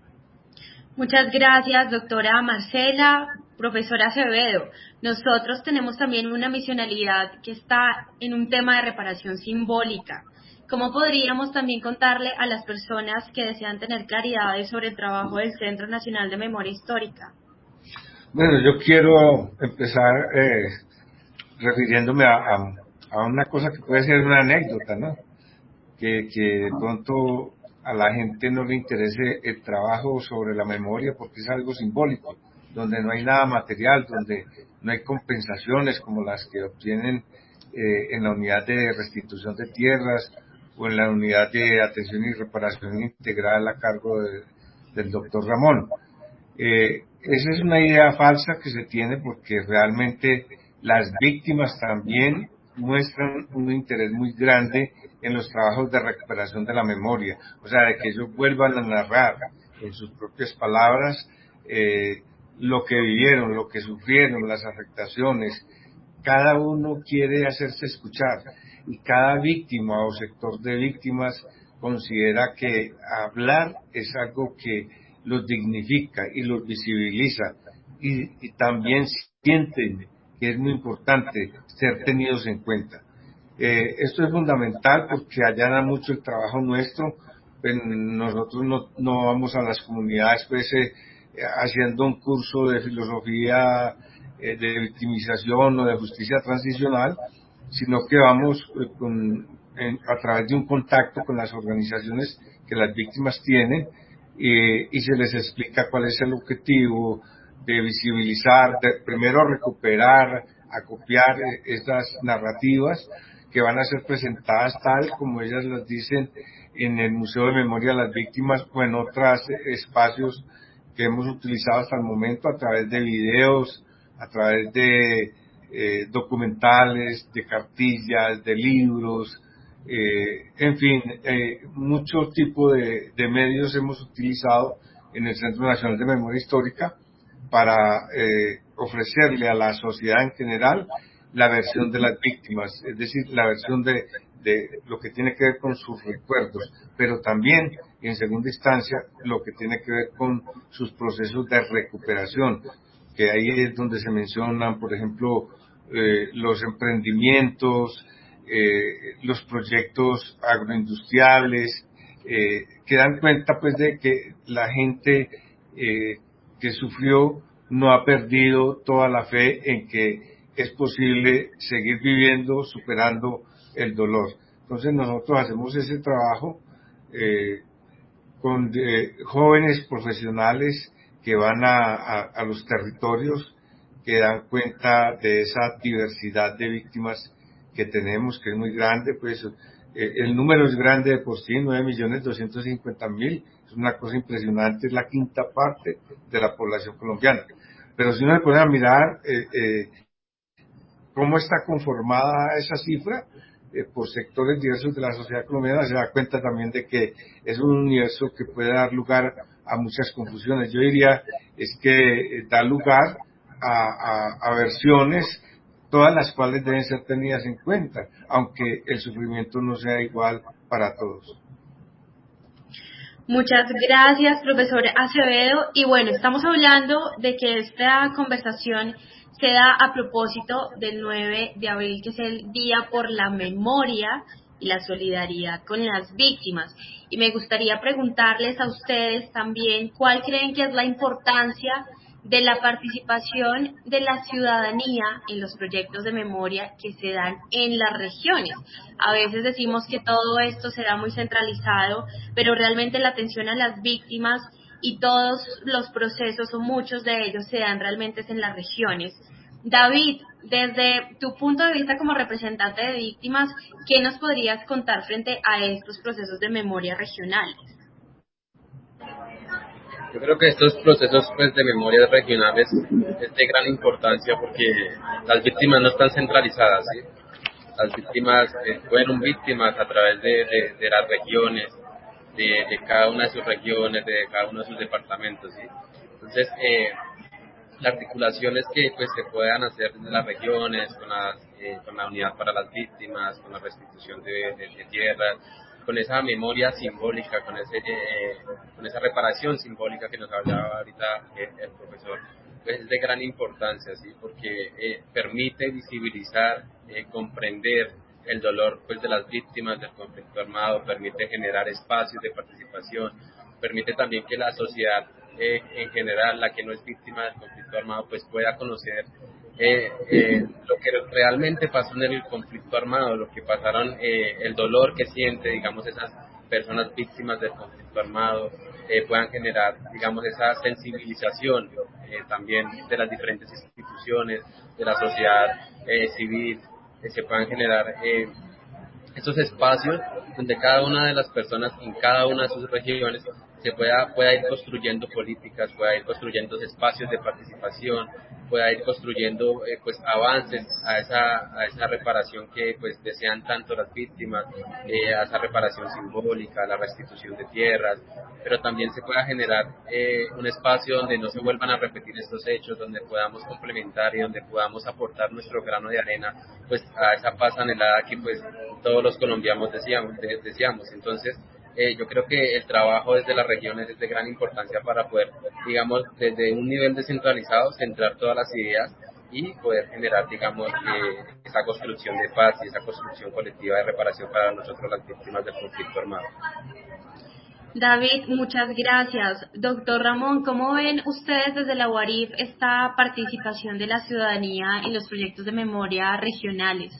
Muchas gracias, doctora Marcela. Profesora Acevedo, nosotros tenemos también una misionalidad que está en un tema de reparación simbólica. ¿Cómo podríamos también contarle a las personas que desean tener claridades sobre el trabajo del Centro Nacional de Memoria Histórica? Bueno, yo quiero empezar eh, refiriéndome a, a, a una cosa que puede ser una anécdota, ¿no? Que, que de pronto a la gente no le interese el trabajo sobre la memoria porque es algo simbólico, donde no hay nada material, donde no hay compensaciones como las que obtienen eh, en la unidad de restitución de tierras o en la unidad de atención y reparación integral a cargo de, del doctor Ramón. Eh, esa es una idea falsa que se tiene porque realmente las víctimas también muestran un interés muy grande en los trabajos de recuperación de la memoria, o sea, de que ellos vuelvan a narrar en sus propias palabras eh, lo que vivieron, lo que sufrieron, las afectaciones. Cada uno quiere hacerse escuchar y cada víctima o sector de víctimas considera que hablar es algo que los dignifica y los visibiliza y, y también sienten que es muy importante ser tenidos en cuenta. Eh, esto es fundamental porque allana mucho el trabajo nuestro. Pues nosotros no, no vamos a las comunidades pues eh, haciendo un curso de filosofía eh, de victimización o de justicia transicional, sino que vamos eh, con, en, a través de un contacto con las organizaciones que las víctimas tienen eh, y se les explica cuál es el objetivo de visibilizar, de primero recuperar, acopiar eh, estas narrativas que van a ser presentadas tal como ellas las dicen en el Museo de Memoria de las Víctimas o en otros espacios que hemos utilizado hasta el momento a través de videos, a través de eh, documentales, de cartillas, de libros, eh, en fin, eh, mucho tipo de, de medios hemos utilizado en el Centro Nacional de Memoria Histórica para eh, ofrecerle a la sociedad en general la versión de las víctimas, es decir, la versión de, de lo que tiene que ver con sus recuerdos, pero también, en segunda instancia, lo que tiene que ver con sus procesos de recuperación, que ahí es donde se mencionan, por ejemplo, eh, los emprendimientos, eh, los proyectos agroindustriales, eh, que dan cuenta pues de que la gente eh, que sufrió no ha perdido toda la fe en que es posible seguir viviendo, superando el dolor. Entonces nosotros hacemos ese trabajo eh, con eh, jóvenes profesionales que van a, a, a los territorios, que dan cuenta de esa diversidad de víctimas que tenemos, que es muy grande, pues eh, el número es grande de por sí, nueve millones doscientos cincuenta mil, es una cosa impresionante, es la quinta parte de la población colombiana. Pero si uno se pone a mirar eh, eh, cómo está conformada esa cifra, eh, por sectores diversos de la sociedad colombiana, se da cuenta también de que es un universo que puede dar lugar a muchas confusiones. Yo diría es que eh, da lugar a, a, a versiones, todas las cuales deben ser tenidas en cuenta, aunque el sufrimiento no sea igual para todos. Muchas gracias, profesor Acevedo. Y bueno, estamos hablando de que esta conversación se da a propósito del nueve de abril, que es el Día por la Memoria y la Solidaridad con las Víctimas. Y me gustaría preguntarles a ustedes también cuál creen que es la importancia de la participación de la ciudadanía en los proyectos de memoria que se dan en las regiones. A veces decimos que todo esto se da muy centralizado, pero realmente la atención a las víctimas y todos los procesos o muchos de ellos se dan realmente en las regiones. David, desde tu punto de vista como representante de víctimas, ¿qué nos podrías contar frente a estos procesos de memoria regionales? Yo creo que estos procesos pues, de memorias regionales es de gran importancia porque las víctimas no están centralizadas, ¿sí? Las víctimas eh, fueron víctimas a través de, de, de las regiones, de, de cada una de sus regiones, de cada uno de sus departamentos, ¿sí? Entonces, eh, las articulaciones que pues se puedan hacer desde las regiones, con, las, eh, con la unidad para las víctimas, con la restitución de, de, de tierras, con esa memoria simbólica, con ese eh, con esa reparación simbólica que nos hablaba ahorita eh, el profesor, pues es de gran importancia, ¿sí? Porque eh, permite visibilizar, eh, comprender el dolor pues de las víctimas del conflicto armado, permite generar espacios de participación, permite también que la sociedad eh, en general, la que no es víctima del conflicto armado, pues pueda conocer eh, eh, lo que realmente pasó en el conflicto armado, lo que pasaron, eh, el dolor que siente, digamos, esas personas víctimas del conflicto armado, eh, puedan generar, digamos, esa sensibilización eh, también de las diferentes instituciones, de la sociedad eh, civil, que se puedan generar eh, estos espacios donde cada una de las personas en cada una de sus regiones se pueda, pueda ir construyendo políticas, pueda ir construyendo espacios de participación, pueda ir construyendo eh, pues avances a esa, a esa reparación que pues desean tanto las víctimas, eh, a esa reparación simbólica, a la restitución de tierras, pero también se pueda generar eh, un espacio donde no se vuelvan a repetir estos hechos, donde podamos complementar y donde podamos aportar nuestro grano de arena pues a esa paz anhelada que pues todos los colombianos decíamos, deseamos. Entonces eh, yo creo que el trabajo desde las regiones es de gran importancia para poder, digamos, desde un nivel descentralizado, centrar todas las ideas y poder generar, digamos, eh, esa construcción de paz y esa construcción colectiva de reparación para nosotros las víctimas del conflicto armado. David, muchas gracias. Doctor Ramón, ¿cómo ven ustedes desde la U A R I F esta participación de la ciudadanía en los proyectos de memoria regionales?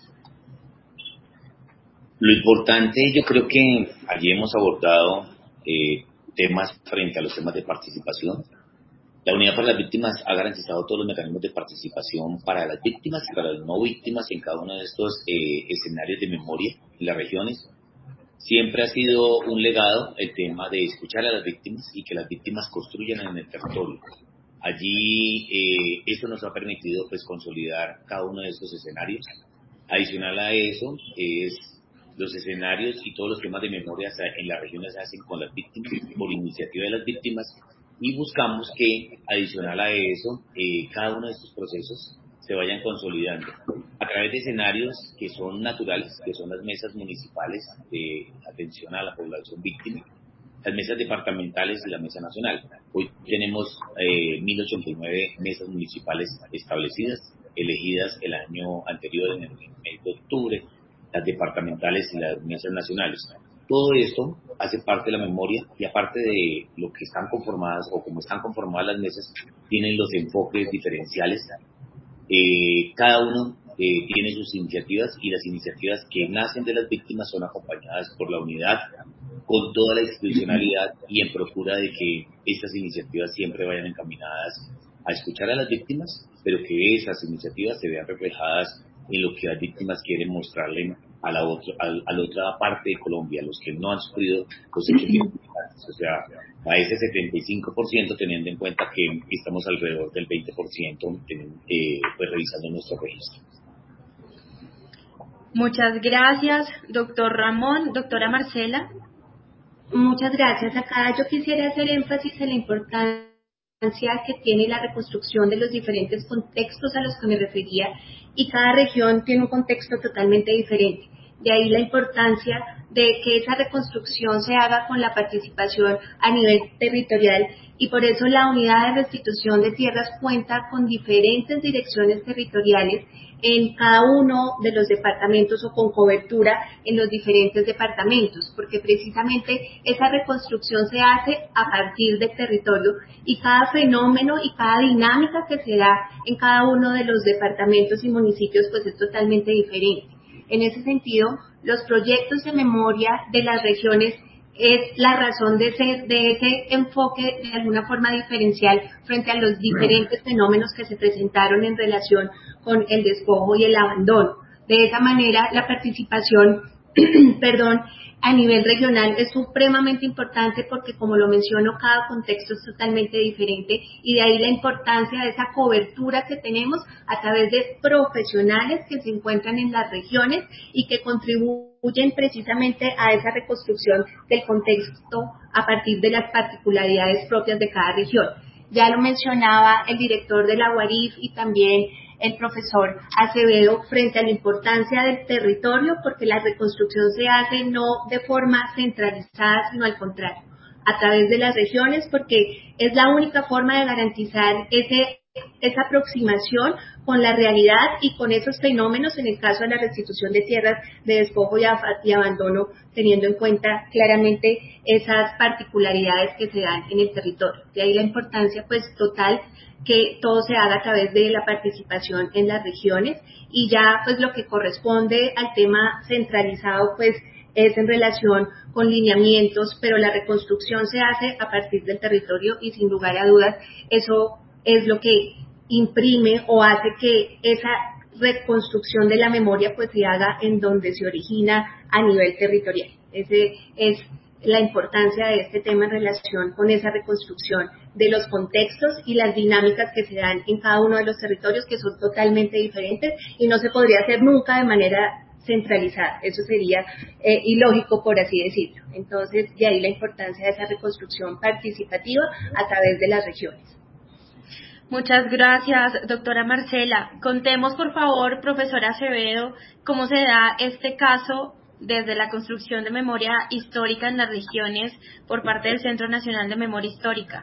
Lo importante, yo creo que allí hemos abordado eh, temas frente a los temas de participación. La Unidad para las Víctimas ha garantizado todos los mecanismos de participación para las víctimas y para las no víctimas en cada uno de estos eh, escenarios de memoria en las regiones. Siempre ha sido un legado el tema de escuchar a las víctimas y que las víctimas construyan en el territorio. Allí eh, eso nos ha permitido pues consolidar cada uno de estos escenarios. Adicional a eso es los escenarios y todos los temas de memoria en las regiones se hacen con las víctimas, por iniciativa de las víctimas, y buscamos que, adicional a eso, eh, cada uno de estos procesos se vayan consolidando a través de escenarios que son naturales, que son las mesas municipales de atención a la población víctima, las mesas departamentales y la mesa nacional. Hoy tenemos eh, mil ochenta y nueve mesas municipales establecidas, elegidas el año anterior, en el mes de octubre, las departamentales y las mesas nacionales. Todo esto hace parte de la memoria y aparte de lo que están conformadas o como están conformadas las mesas, tienen los enfoques diferenciales. Eh, cada uno eh, tiene sus iniciativas y las iniciativas que nacen de las víctimas son acompañadas por la unidad con toda la institucionalidad y en procura de que estas iniciativas siempre vayan encaminadas a escuchar a las víctimas, pero que esas iniciativas se vean reflejadas en lo que las víctimas quieren mostrarle a la, otro, a, a la otra parte de Colombia, los que no han sufrido los hechos victimales, o sea, a ese setenta y cinco por ciento, teniendo en cuenta que estamos alrededor del veinte por ciento eh, pues revisando nuestro registro. Muchas gracias, doctor Ramón. Doctora Marcela. Muchas gracias. Acá yo quisiera hacer énfasis en la importancia que tiene la reconstrucción de los diferentes contextos a los que me refería, y cada región tiene un contexto totalmente diferente. De ahí la importancia de que esa reconstrucción se haga con la participación a nivel territorial, y por eso la unidad de restitución de tierras cuenta con diferentes direcciones territoriales en cada uno de los departamentos o con cobertura en los diferentes departamentos, porque precisamente esa reconstrucción se hace a partir del territorio, y cada fenómeno y cada dinámica que se da en cada uno de los departamentos y municipios pues es totalmente diferente. En ese sentido, los proyectos de memoria de las regiones es la razón de ese, de ese enfoque de alguna forma diferencial frente a los diferentes fenómenos que se presentaron en relación con el despojo y el abandono. De esa manera, la participación perdón, a nivel regional es supremamente importante porque, como lo menciono, cada contexto es totalmente diferente, y de ahí la importancia de esa cobertura que tenemos a través de profesionales que se encuentran en las regiones y que contribuyen precisamente a esa reconstrucción del contexto a partir de las particularidades propias de cada región. Ya lo mencionaba el director de la U A R I F y también el profesor Acevedo frente a la importancia del territorio, porque la reconstrucción se hace no de forma centralizada, sino al contrario, a través de las regiones, porque es la única forma de garantizar ese, esa aproximación con la realidad y con esos fenómenos en el caso de la restitución de tierras de despojo y, ab y abandono, teniendo en cuenta claramente esas particularidades que se dan en el territorio. De ahí la importancia pues total que todo se haga a través de la participación en las regiones, y ya pues lo que corresponde al tema centralizado pues es en relación con lineamientos, pero la reconstrucción se hace a partir del territorio, y sin lugar a dudas eso es lo que imprime o hace que esa reconstrucción de la memoria pues se haga en donde se origina a nivel territorial. Ese es la importancia de este tema en relación con esa reconstrucción de los contextos y las dinámicas que se dan en cada uno de los territorios, que son totalmente diferentes y no se podría hacer nunca de manera centralizada. Eso sería eh, ilógico, por así decirlo. Entonces, de ahí la importancia de esa reconstrucción participativa a través de las regiones. Muchas gracias, doctora Marcela. Contemos, por favor, profesora Acevedo, cómo se da este caso desde la construcción de memoria histórica en las regiones por parte del Centro Nacional de Memoria Histórica.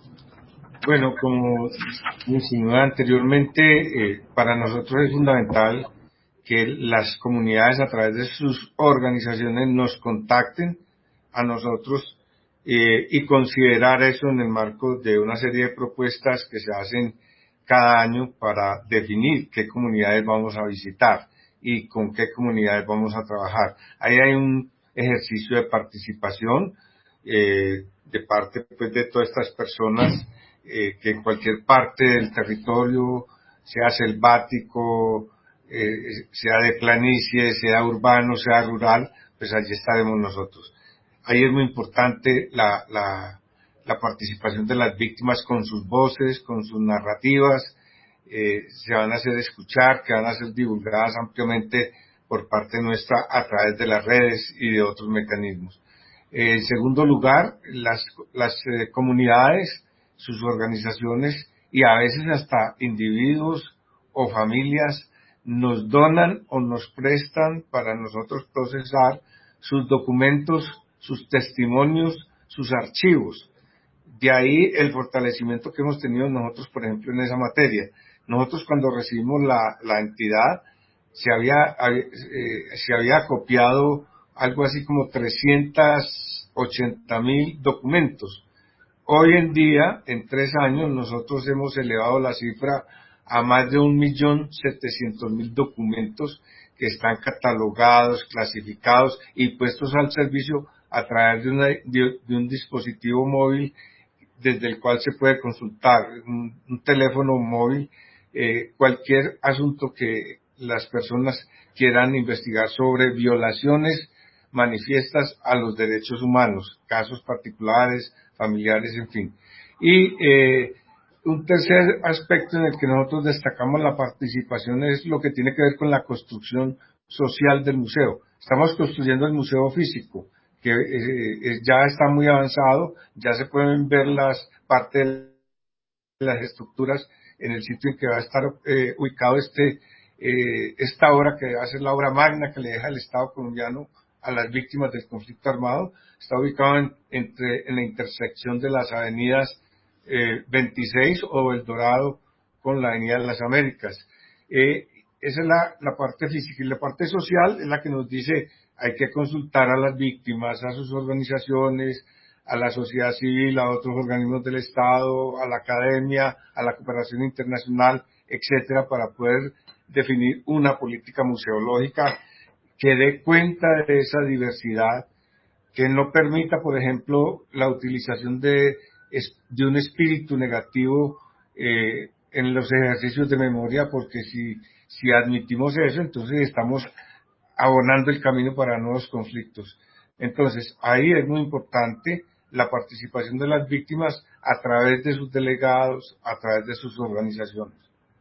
Bueno, como mencioné anteriormente, eh, para nosotros es fundamental que las comunidades a través de sus organizaciones nos contacten a nosotros eh, y considerar eso en el marco de una serie de propuestas que se hacen cada año para definir qué comunidades vamos a visitar y con qué comunidades vamos a trabajar. Ahí hay un ejercicio de participación eh, de parte pues, de todas estas personas eh, que en cualquier parte del territorio, sea selvático, eh, sea de planicie, sea urbano, sea rural, pues allí estaremos nosotros. Ahí es muy importante la, la, la participación de las víctimas con sus voces, con sus narrativas, eh, se van a hacer escuchar, que van a ser divulgadas ampliamente por parte nuestra a través de las redes y de otros mecanismos. Eh, en segundo lugar, las, las eh, comunidades, sus organizaciones y a veces hasta individuos o familias nos donan o nos prestan para nosotros procesar sus documentos, sus testimonios, sus archivos. De ahí el fortalecimiento que hemos tenido nosotros, por ejemplo, en esa materia. Nosotros cuando recibimos la, la entidad, se había, eh, se había copiado algo así como trescientos ochenta mil documentos. Hoy en día, en tres años, nosotros hemos elevado la cifra a más de un millón setecientos mil documentos que están catalogados, clasificados y puestos al servicio a través de, una, de, de un dispositivo móvil desde el cual se puede consultar, un, un teléfono móvil, eh, cualquier asunto que las personas quieran investigar sobre violaciones manifiestas a los derechos humanos, casos particulares, familiares, en fin. Y eh, un tercer aspecto en el que nosotros destacamos la participación es lo que tiene que ver con la construcción social del museo. Estamos construyendo el museo físico, que eh, ya está muy avanzado, ya se pueden ver las partes de las estructuras en el sitio en que va a estar eh, ubicado este eh, esta obra, que va a ser la obra magna que le deja el Estado colombiano a las víctimas del conflicto armado. Está ubicado en, entre, en la intersección de las avenidas eh, veintiséis o El Dorado con la Avenida de las Américas. Eh, esa es la, la parte física, y la parte social es la que nos dice hay que consultar a las víctimas, a sus organizaciones, a la sociedad civil, a otros organismos del Estado, a la academia, a la cooperación internacional, etcétera, para poder definir una política museológica que dé cuenta de esa diversidad, que no permita, por ejemplo, la utilización de, de un espíritu negativo eh, en los ejercicios de memoria, porque si, si admitimos eso, entonces estamos abonando el camino para nuevos conflictos. Entonces, ahí es muy importante la participación de las víctimas a través de sus delegados, a través de sus organizaciones.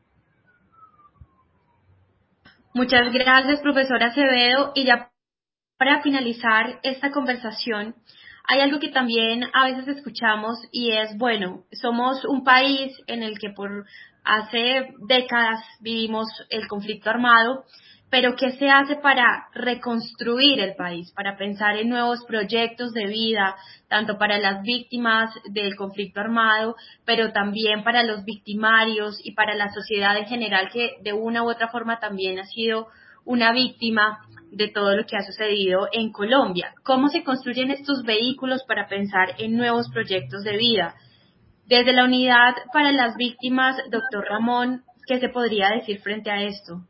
Muchas gracias, profesor Acevedo. Y ya para finalizar esta conversación, hay algo que también a veces escuchamos y es, bueno, somos un país en el que por hace décadas vivimos el conflicto armado, pero ¿qué se hace para reconstruir el país, para pensar en nuevos proyectos de vida, tanto para las víctimas del conflicto armado, pero también para los victimarios y para la sociedad en general, que de una u otra forma también ha sido una víctima de todo lo que ha sucedido en Colombia? ¿Cómo se construyen estos vehículos para pensar en nuevos proyectos de vida? Desde la Unidad para las Víctimas, doctor Ramón, ¿qué se podría decir frente a esto?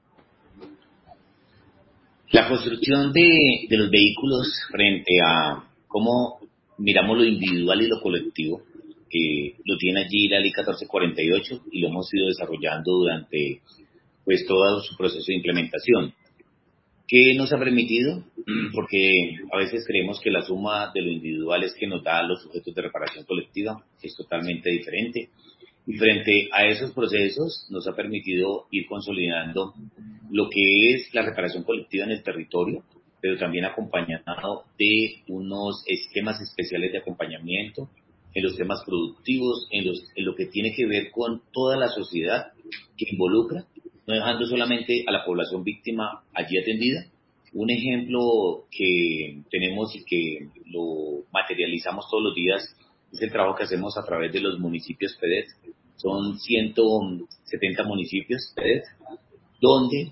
La construcción de, de los vehículos frente a cómo miramos lo individual y lo colectivo, que lo tiene allí la Ley catorce cuarenta y ocho y lo hemos ido desarrollando durante pues todo su proceso de implementación. ¿Qué nos ha permitido? Porque a veces creemos que la suma de lo individual es que nos da los sujetos de reparación colectiva, que es totalmente diferente. Y frente a esos procesos nos ha permitido ir consolidando lo que es la reparación colectiva en el territorio, pero también acompañado de unos esquemas especiales de acompañamiento en los temas productivos, en, los, en lo que tiene que ver con toda la sociedad que involucra, no dejando solamente a la población víctima allí atendida. Un ejemplo que tenemos y que lo materializamos todos los días es el trabajo que hacemos a través de los municipios P E D E T. Son ciento setenta municipios P E D E T, donde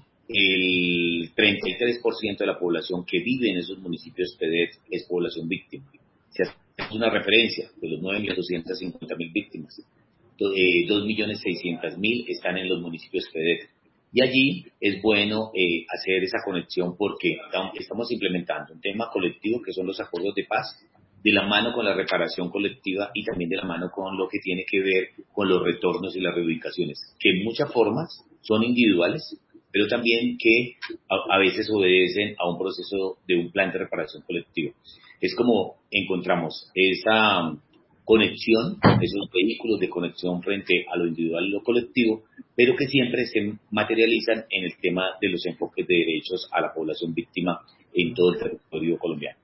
el treinta y tres por ciento de la población que vive en esos municipios P E D E T es población víctima. Si hacemos una referencia de los nueve millones doscientas cincuenta mil víctimas, dos millones seiscientos mil están en los municipios P E D E T. Y allí es bueno eh, hacer esa conexión porque estamos implementando un tema colectivo que son los acuerdos de paz, de la mano con la reparación colectiva y también de la mano con lo que tiene que ver con los retornos y las reubicaciones, que en muchas formas son individuales, pero también que a, a veces obedecen a un proceso de un plan de reparación colectiva. Es como encontramos esa conexión, esos vehículos de conexión frente a lo individual y lo colectivo, pero que siempre se materializan en el tema de los enfoques de derechos a la población víctima en todo el territorio colombiano.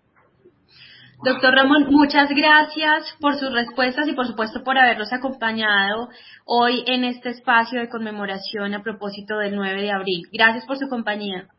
Doctor Ramón, muchas gracias por sus respuestas y por supuesto por habernos acompañado hoy en este espacio de conmemoración a propósito del nueve de abril. Gracias por su compañía.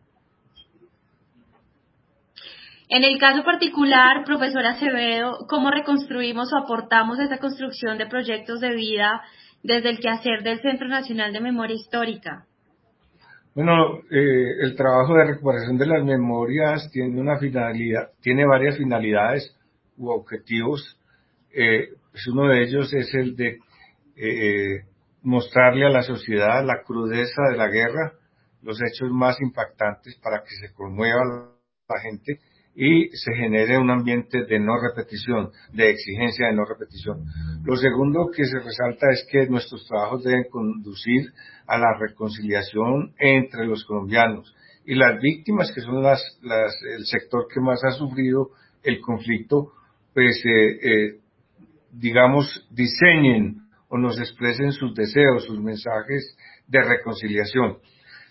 En el caso particular, profesor Acevedo, ¿cómo reconstruimos o aportamos esa construcción de proyectos de vida desde el quehacer del Centro Nacional de Memoria Histórica? Bueno, eh, el trabajo de recuperación de las memorias tiene una finalidad, tiene varias finalidades u objetivos. Eh, pues uno de ellos es el de eh, mostrarle a la sociedad la crudeza de la guerra, los hechos más impactantes para que se conmueva la gente y se genere un ambiente de no repetición, de exigencia de no repetición. Lo segundo que se resalta es que nuestros trabajos deben conducir a la reconciliación entre los colombianos y las víctimas, que son las, las, el sector que más ha sufrido el conflicto, pues eh, eh, digamos, diseñen o nos expresen sus deseos, sus mensajes de reconciliación.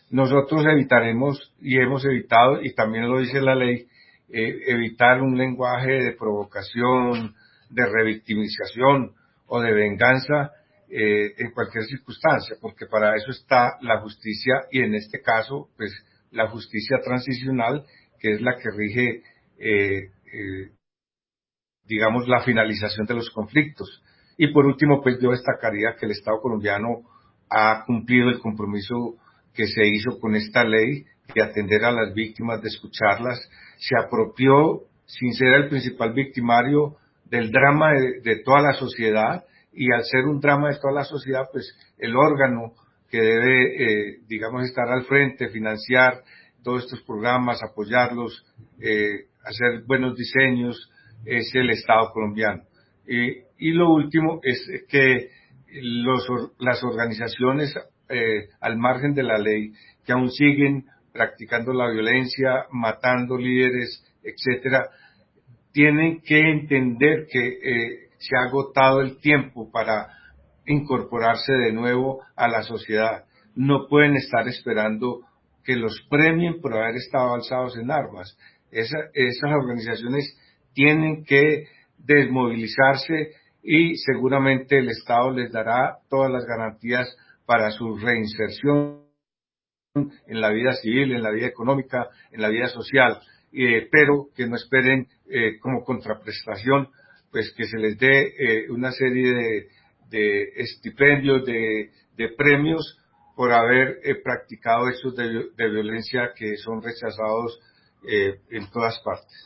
nosotros evitaremos y hemos evitado, y también lo dice la ley, eh, evitar un lenguaje de provocación, de revictimización o de venganza eh, en cualquier circunstancia, porque para eso está la justicia y en este caso, pues la justicia transicional, que es la que rige, eh, eh, digamos, la finalización de los conflictos. Y por último, pues yo destacaría que el Estado colombiano ha cumplido el compromiso que se hizo con esta ley de atender a las víctimas, de escucharlas, se apropió, sin ser el principal victimario, del drama de, de toda la sociedad, y al ser un drama de toda la sociedad, pues el órgano que debe, eh, digamos, estar al frente, financiar todos estos programas, apoyarlos, eh, hacer buenos diseños, es el Estado colombiano. Eh, y lo último es que los, las organizaciones eh, al margen de la ley, que aún siguen practicando la violencia, matando líderes, etcétera, tienen que entender que eh, se ha agotado el tiempo para incorporarse de nuevo a la sociedad. No pueden estar esperando que los premien por haber estado alzados en armas. Esa, esas organizaciones tienen que desmovilizarse y seguramente el Estado les dará todas las garantías para su reinserción en la vida civil, en la vida económica, en la vida social, eh, pero que no esperen eh, como contraprestación, pues que se les dé eh, una serie de, de estipendios, de, de premios por haber eh, practicado hechos de, de violencia que son rechazados eh, en todas partes.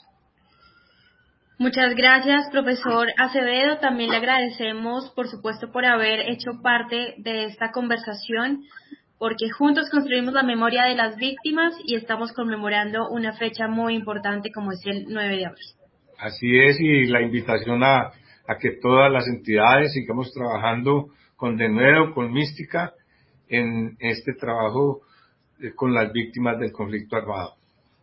Muchas gracias, profesor Acevedo. También le agradecemos, por supuesto, por haber hecho parte de esta conversación, porque juntos construimos la memoria de las víctimas y estamos conmemorando una fecha muy importante como es el nueve de abril. Así es, y la invitación a, a que todas las entidades sigamos trabajando con denuedo, con mística, en este trabajo eh, con las víctimas del conflicto armado.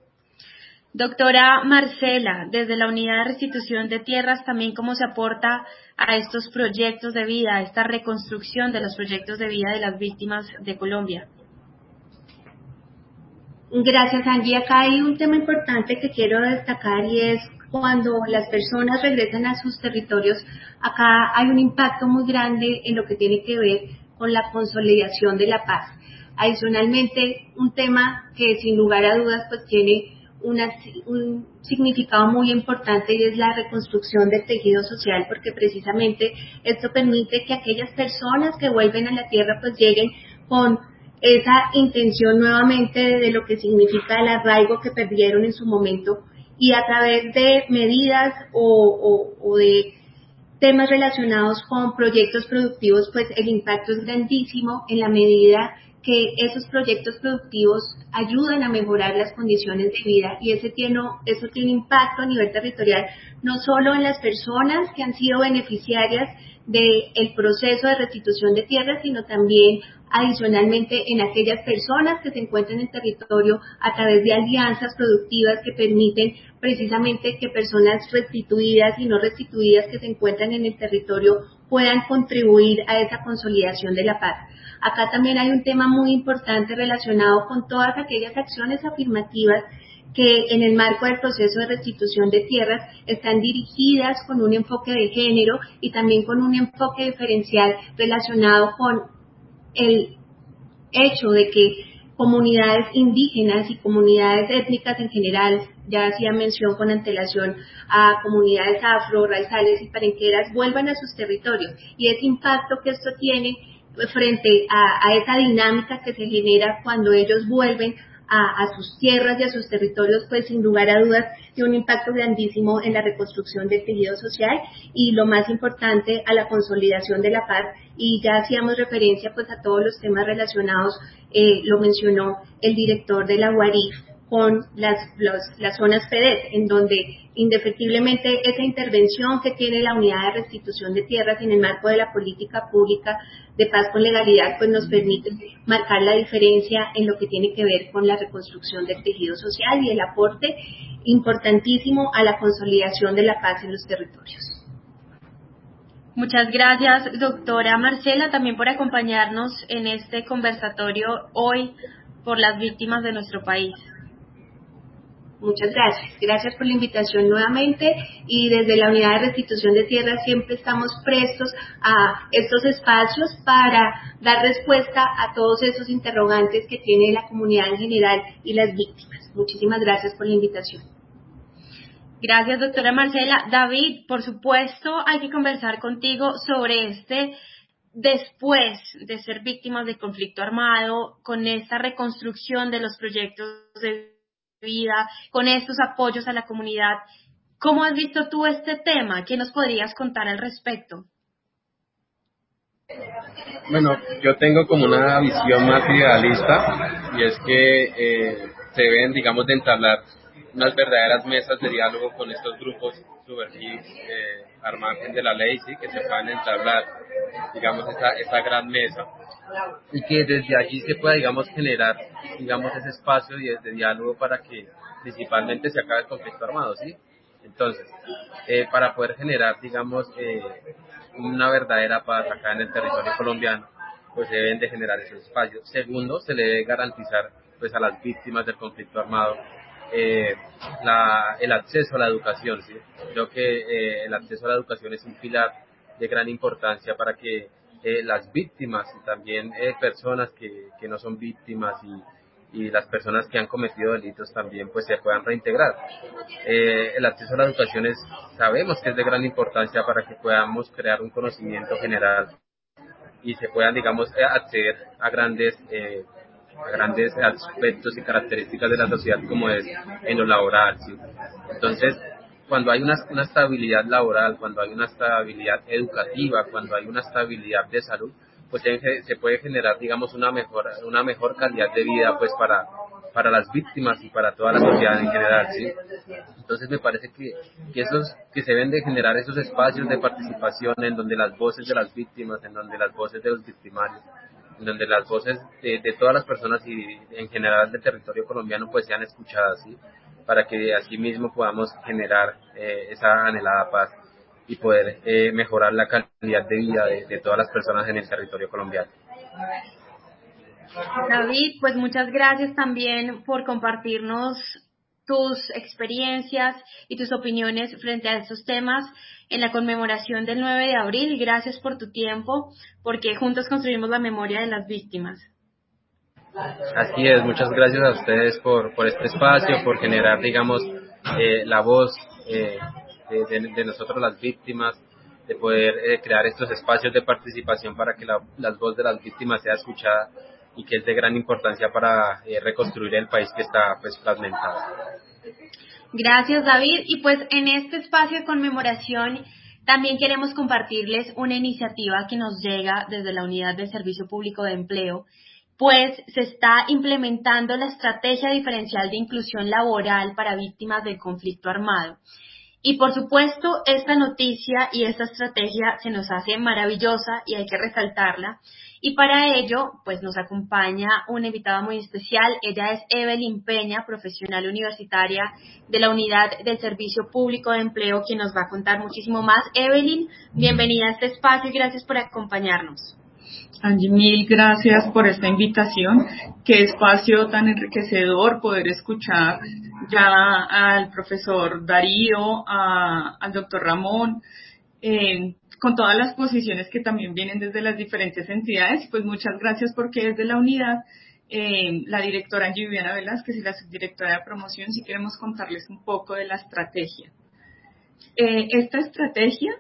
Doctora Marcela, desde la Unidad de Restitución de Tierras, también cómo se aporta a estos proyectos de vida, a esta reconstrucción de los proyectos de vida de las víctimas de Colombia. Gracias, Angie. Acá hay un tema importante que quiero destacar y es cuando las personas regresan a sus territorios, acá hay un impacto muy grande en lo que tiene que ver con la consolidación de la paz. Adicionalmente, un tema que sin lugar a dudas pues tiene Una, un significado muy importante y es la reconstrucción del tejido social, porque precisamente esto permite que aquellas personas que vuelven a la tierra pues lleguen con esa intención nuevamente de lo que significa el arraigo que perdieron en su momento, y a través de medidas o, o, o de temas relacionados con proyectos productivos, pues el impacto es grandísimo en la medida que esos proyectos productivos ayudan a mejorar las condiciones de vida, y ese tiene, eso tiene impacto a nivel territorial, no solo en las personas que han sido beneficiarias del proceso de restitución de tierras, sino también adicionalmente en aquellas personas que se encuentran en el territorio a través de alianzas productivas que permiten precisamente que personas restituidas y no restituidas que se encuentran en el territorio puedan contribuir a esa consolidación de la paz. Acá también hay un tema muy importante relacionado con todas aquellas acciones afirmativas que en el marco del proceso de restitución de tierras están dirigidas con un enfoque de género y también con un enfoque diferencial relacionado con el hecho de que comunidades indígenas y comunidades étnicas en general, ya hacía mención con antelación a comunidades afro, raizales y palenqueras, vuelvan a sus territorios, y ese impacto que esto tiene frente a, a esa dinámica que se genera cuando ellos vuelven a, a sus tierras y a sus territorios, pues sin lugar a dudas tiene un impacto grandísimo en la reconstrucción del tejido social y, lo más importante, a la consolidación de la paz. Y ya hacíamos referencia pues a todos los temas relacionados, eh, lo mencionó el director de la U A R I F, con las, los, las zonas P E D E T, en donde indefectiblemente esa intervención que tiene la unidad de restitución de tierras en el marco de la política pública de paz con legalidad, pues nos permite marcar la diferencia en lo que tiene que ver con la reconstrucción del tejido social y el aporte importantísimo a la consolidación de la paz en los territorios. Muchas gracias, doctora Marcela, también por acompañarnos en este conversatorio hoy por las víctimas de nuestro país. Muchas gracias. Gracias por la invitación nuevamente y desde la Unidad de Restitución de Tierras siempre estamos prestos a estos espacios para dar respuesta a todos esos interrogantes que tiene la comunidad en general y las víctimas. Muchísimas gracias por la invitación. Gracias, doctora Marcela. David, por supuesto, hay que conversar contigo sobre este después de ser víctimas de conflicto armado, con esta reconstrucción de los proyectos de vida, con estos apoyos a la comunidad. ¿Cómo has visto tú este tema? ¿Qué nos podrías contar al respecto? Bueno, yo tengo como una visión más idealista y es que eh, se deben, digamos, de entablar unas verdaderas mesas de diálogo con estos grupos subversivos eh, al margen de la ley, sí, que se puedan entablar, digamos, esa, esa gran mesa y que desde allí se pueda, digamos, generar, digamos, ese espacio de, de diálogo para que principalmente se acabe el conflicto armado, ¿sí? Entonces, eh, para poder generar, digamos, eh, una verdadera paz acá en el territorio colombiano, pues se deben de generar esos espacios. Segundo, se le debe garantizar, pues, a las víctimas del conflicto armado eh, la, el acceso a la educación, ¿sí? Creo que eh, el acceso a la educación es un pilar de gran importancia para que eh, las víctimas y también eh, personas que, que no son víctimas y, y las personas que han cometido delitos también pues se puedan reintegrar. Eh, el acceso a la educación es, sabemos que es de gran importancia para que podamos crear un conocimiento general y se puedan, digamos, acceder a grandes eh, a grandes aspectos y características de la sociedad como es en lo laboral, ¿sí? Entonces, cuando hay una, una estabilidad laboral, cuando hay una estabilidad educativa, cuando hay una estabilidad de salud, pues se, se puede generar, digamos, una mejor una mejor calidad de vida pues para para las víctimas y para toda la sociedad en general, ¿sí? Entonces me parece que, que esos que se deben de generar esos espacios de participación en donde las voces de las víctimas, en donde las voces de los victimarios, en donde las voces de, de todas las personas y en general del territorio colombiano pues sean escuchadas, ¿sí? Para que así mismo podamos generar eh, esa anhelada paz y poder eh, mejorar la calidad de vida de, de todas las personas en el territorio colombiano. David, pues muchas gracias también por compartirnos tus experiencias y tus opiniones frente a estos temas en la conmemoración del nueve de abril. Gracias por tu tiempo, porque juntos construimos la memoria de las víctimas. Así es, muchas gracias a ustedes por, por este espacio, por generar, digamos, eh, la voz eh, de, de, de nosotros las víctimas, de poder eh, crear estos espacios de participación para que la, las voces de las víctimas sea escuchada y que es de gran importancia para eh, reconstruir el país que está pues fragmentado. Gracias, David. Y pues en este espacio de conmemoración también queremos compartirles una iniciativa que nos llega desde la Unidad del Servicio Público de Empleo, pues se está implementando la Estrategia Diferencial de Inclusión Laboral para Víctimas del Conflicto Armado. Y por supuesto, esta noticia y esta estrategia se nos hace maravillosa y hay que resaltarla. Y para ello, pues nos acompaña una invitada muy especial. Ella es Evelyn Peña, profesional universitaria de la Unidad del Servicio Público de Empleo, quien nos va a contar muchísimo más. Evelyn, bienvenida a este espacio y gracias por acompañarnos. Angie, mil gracias por esta invitación. Qué espacio tan enriquecedor poder escuchar ya al profesor Darío, a, al doctor Ramón, eh, con todas las posiciones que también vienen desde las diferentes entidades. Pues muchas gracias porque desde la unidad, eh, la directora Angie Viviana Velázquez y la subdirectora de promoción, sí queremos contarles un poco de la estrategia. Eh, esta estrategia...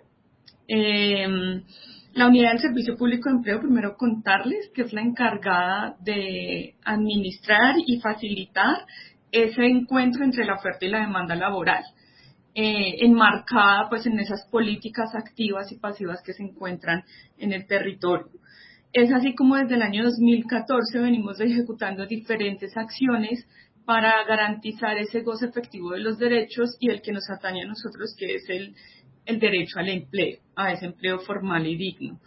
Eh, La Unidad del Servicio Público de Empleo, primero contarles que es la encargada de administrar y facilitar ese encuentro entre la oferta y la demanda laboral, eh, enmarcada pues en esas políticas activas y pasivas que se encuentran en el territorio. Es así como desde el año dos mil catorce venimos ejecutando diferentes acciones para garantizar ese goce efectivo de los derechos y el que nos atañe a nosotros, que es el el derecho al empleo, a ese empleo formal y digno.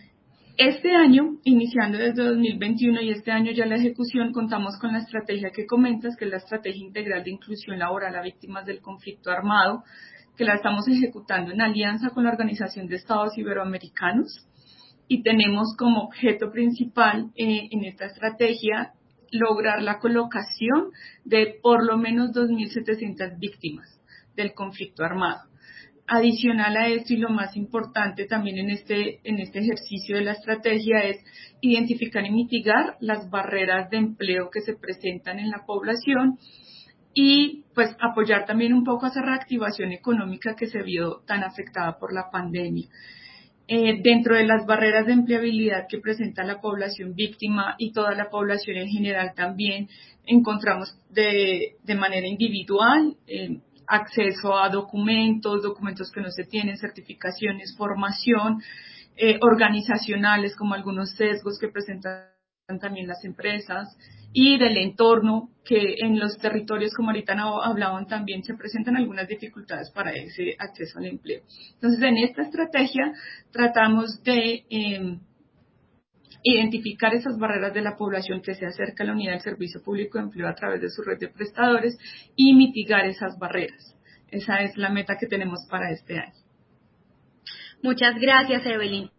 Este año, iniciando desde dos mil veintiuno y este año ya la ejecución, contamos con la estrategia que comentas, que es la Estrategia Integral de Inclusión Laboral a Víctimas del Conflicto Armado, que la estamos ejecutando en alianza con la Organización de Estados Iberoamericanos y tenemos como objeto principal eh, en esta estrategia lograr la colocación de por lo menos dos mil setecientas víctimas del conflicto armado. Adicional a esto, y lo más importante también en este, en este ejercicio de la estrategia, es identificar y mitigar las barreras de empleo que se presentan en la población y pues apoyar también un poco esa reactivación económica que se vio tan afectada por la pandemia. Eh, dentro de las barreras de empleabilidad que presenta la población víctima y toda la población en general también encontramos de, de manera individual eh, acceso a documentos, documentos que no se tienen, certificaciones, formación, eh, organizacionales como algunos sesgos que presentan también las empresas y del entorno que en los territorios, como ahorita no hablaban también, se presentan algunas dificultades para ese acceso al empleo. Entonces, en esta estrategia tratamos de eh, identificar esas barreras de la población que se acerca a la unidad del Servicio Público de Empleo a través de su red de prestadores y mitigar esas barreras. Esa es la meta que tenemos para este año. Muchas gracias, Evelyn.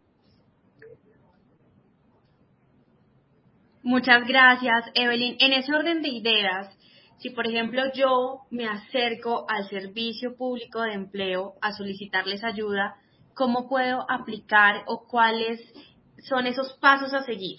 Muchas gracias, Evelyn. En ese orden de ideas, si por ejemplo yo me acerco al Servicio Público de Empleo a solicitarles ayuda, ¿cómo puedo aplicar o cuáles son esos pasos a seguir?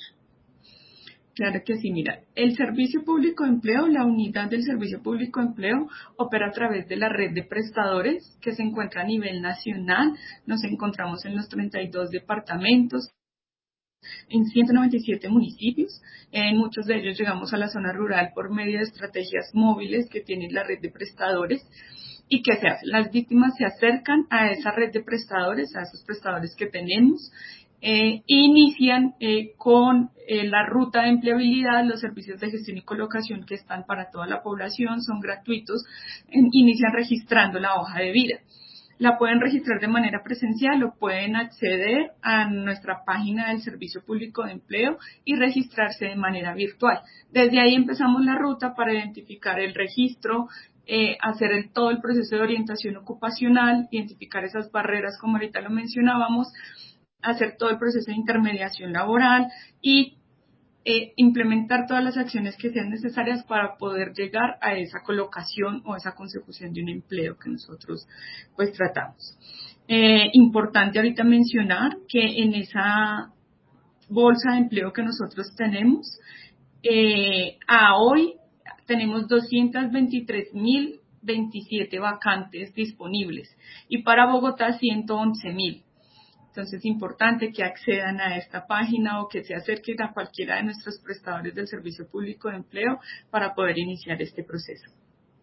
Claro que sí, mira, el Servicio Público de Empleo, la unidad del Servicio Público de Empleo opera a través de la red de prestadores que se encuentra a nivel nacional. Nos encontramos en los treinta y dos departamentos, en ciento noventa y siete municipios. En muchos de ellos llegamos a la zona rural por medio de estrategias móviles que tiene la red de prestadores. ¿Y qué se hace? Las víctimas se acercan a esa red de prestadores, a esos prestadores que tenemos, eh, inician eh, con eh, la ruta de empleabilidad, los servicios de gestión y colocación que están para toda la población, son gratuitos, eh, inician registrando la hoja de vida. La pueden registrar de manera presencial o pueden acceder a nuestra página del Servicio Público de Empleo y registrarse de manera virtual. Desde ahí empezamos la ruta para identificar el registro, eh, hacer el, todo el proceso de orientación ocupacional, identificar esas barreras como ahorita lo mencionábamos, hacer todo el proceso de intermediación laboral y Eh, implementar todas las acciones que sean necesarias para poder llegar a esa colocación o esa consecución de un empleo que nosotros pues tratamos. Eh, importante ahorita mencionar que en esa bolsa de empleo que nosotros tenemos, eh, a hoy tenemos doscientas veintitrés mil veintisiete vacantes disponibles y para Bogotá ciento once mil. Entonces es importante que accedan a esta página o que se acerquen a cualquiera de nuestros prestadores del Servicio Público de Empleo para poder iniciar este proceso.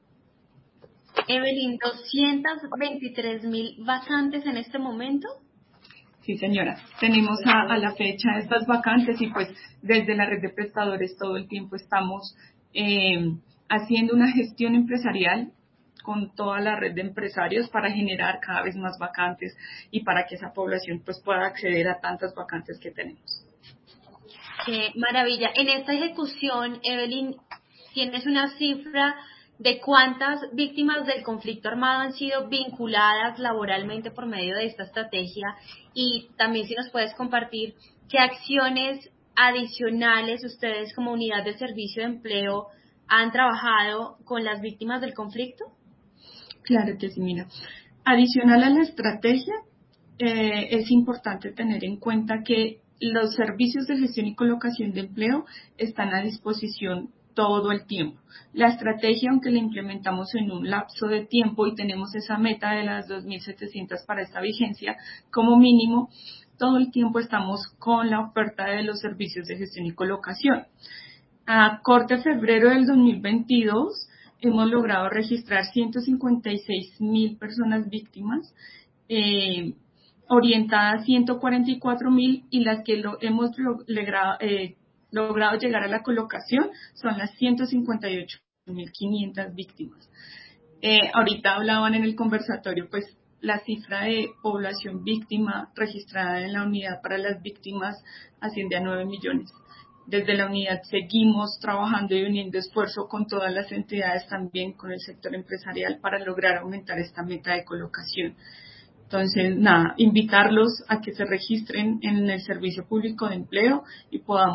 Evelyn, ¿doscientas veintitrés mil vacantes en este momento? Sí, señora. Tenemos a, a la fecha estas vacantes y pues desde la red de prestadores todo el tiempo estamos eh, haciendo una gestión empresarial con toda la red de empresarios para generar cada vez más vacantes y para que esa población pues pueda acceder a tantas vacantes que tenemos. Qué maravilla. En esta ejecución, Evelyn, ¿tienes una cifra de cuántas víctimas del conflicto armado han sido vinculadas laboralmente por medio de esta estrategia? Y también si nos puedes compartir qué acciones adicionales ustedes como unidad de servicio de empleo han trabajado con las víctimas del conflicto. Claro que sí, mira. Adicional a la estrategia, eh, es importante tener en cuenta que los servicios de gestión y colocación de empleo están a disposición todo el tiempo. La estrategia, aunque la implementamos en un lapso de tiempo y tenemos esa meta de las dos mil setecientas para esta vigencia, como mínimo, todo el tiempo estamos con la oferta de los servicios de gestión y colocación. A corte febrero del dos mil veintidós, hemos logrado registrar ciento cincuenta y seis mil personas víctimas, eh, orientadas ciento cuarenta y cuatro mil y las que lo hemos logrado, eh, logrado llegar a la colocación son las ciento cincuenta y ocho mil quinientas víctimas. Eh, ahorita hablaban en el conversatorio, pues la cifra de población víctima registrada en la unidad para las víctimas asciende a nueve millones. Desde la unidad seguimos trabajando y uniendo esfuerzo con todas las entidades, también con el sector empresarial, para lograr aumentar esta meta de colocación. Entonces, nada, invitarlos a que se registren en el Servicio Público de Empleo y podamos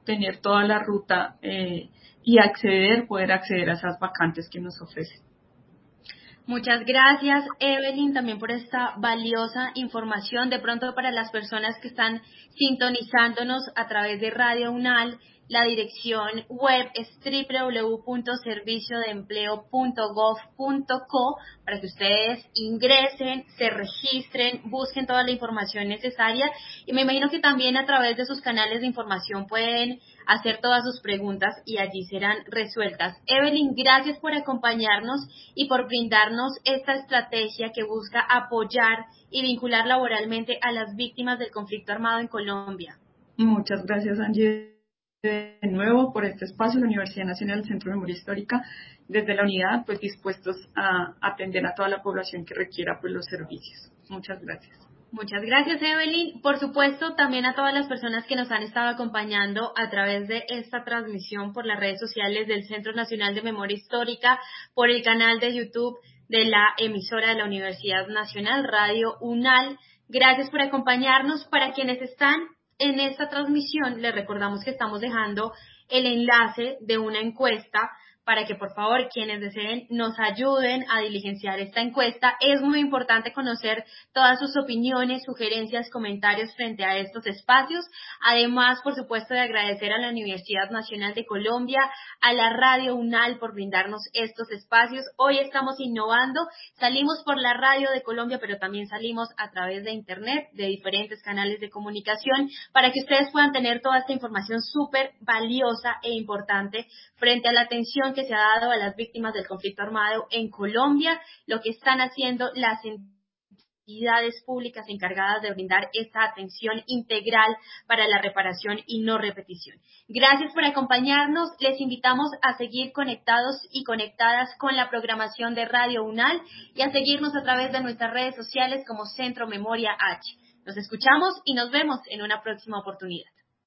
tener toda la ruta eh, y acceder, poder acceder a esas vacantes que nos ofrecen. Muchas gracias, Evelyn, también por esta valiosa información. De pronto, para las personas que están sintonizándonos a través de Radio UNAL, la dirección web es doble u doble u doble u punto servicio de empleo punto gov punto co para que ustedes ingresen, se registren, busquen toda la información necesaria y me imagino que también a través de sus canales de información pueden hacer todas sus preguntas y allí serán resueltas. Evelyn, gracias por acompañarnos y por brindarnos esta estrategia que busca apoyar y vincular laboralmente a las víctimas del conflicto armado en Colombia. Muchas gracias, Angie, de nuevo por este espacio, la Universidad Nacional del Centro de Memoria Histórica, desde la unidad, pues dispuestos a atender a toda la población que requiera pues los servicios. Muchas gracias. Muchas gracias, Evelyn. Por supuesto, también a todas las personas que nos han estado acompañando a través de esta transmisión por las redes sociales del Centro Nacional de Memoria Histórica, por el canal de YouTube de la emisora de la Universidad Nacional, Radio UNAL. Gracias por acompañarnos. Para quienes están en esta transmisión, les recordamos que estamos dejando el enlace de una encuesta para que, por favor, quienes deseen nos ayuden a diligenciar esta encuesta. Es muy importante conocer todas sus opiniones, sugerencias, comentarios frente a estos espacios. Además, por supuesto, de agradecer a la Universidad Nacional de Colombia, a la Radio UNAL por brindarnos estos espacios. Hoy estamos innovando, salimos por la Radio de Colombia, pero también salimos a través de Internet, de diferentes canales de comunicación, para que ustedes puedan tener toda esta información súper valiosa e importante frente a la atención que se ha dado a las víctimas del conflicto armado en Colombia, lo que están haciendo las entidades públicas encargadas de brindar esta atención integral para la reparación y no repetición. Gracias por acompañarnos. Les invitamos a seguir conectados y conectadas con la programación de Radio UNAL y a seguirnos a través de nuestras redes sociales como Centro Memoria H. Nos escuchamos y nos vemos en una próxima oportunidad.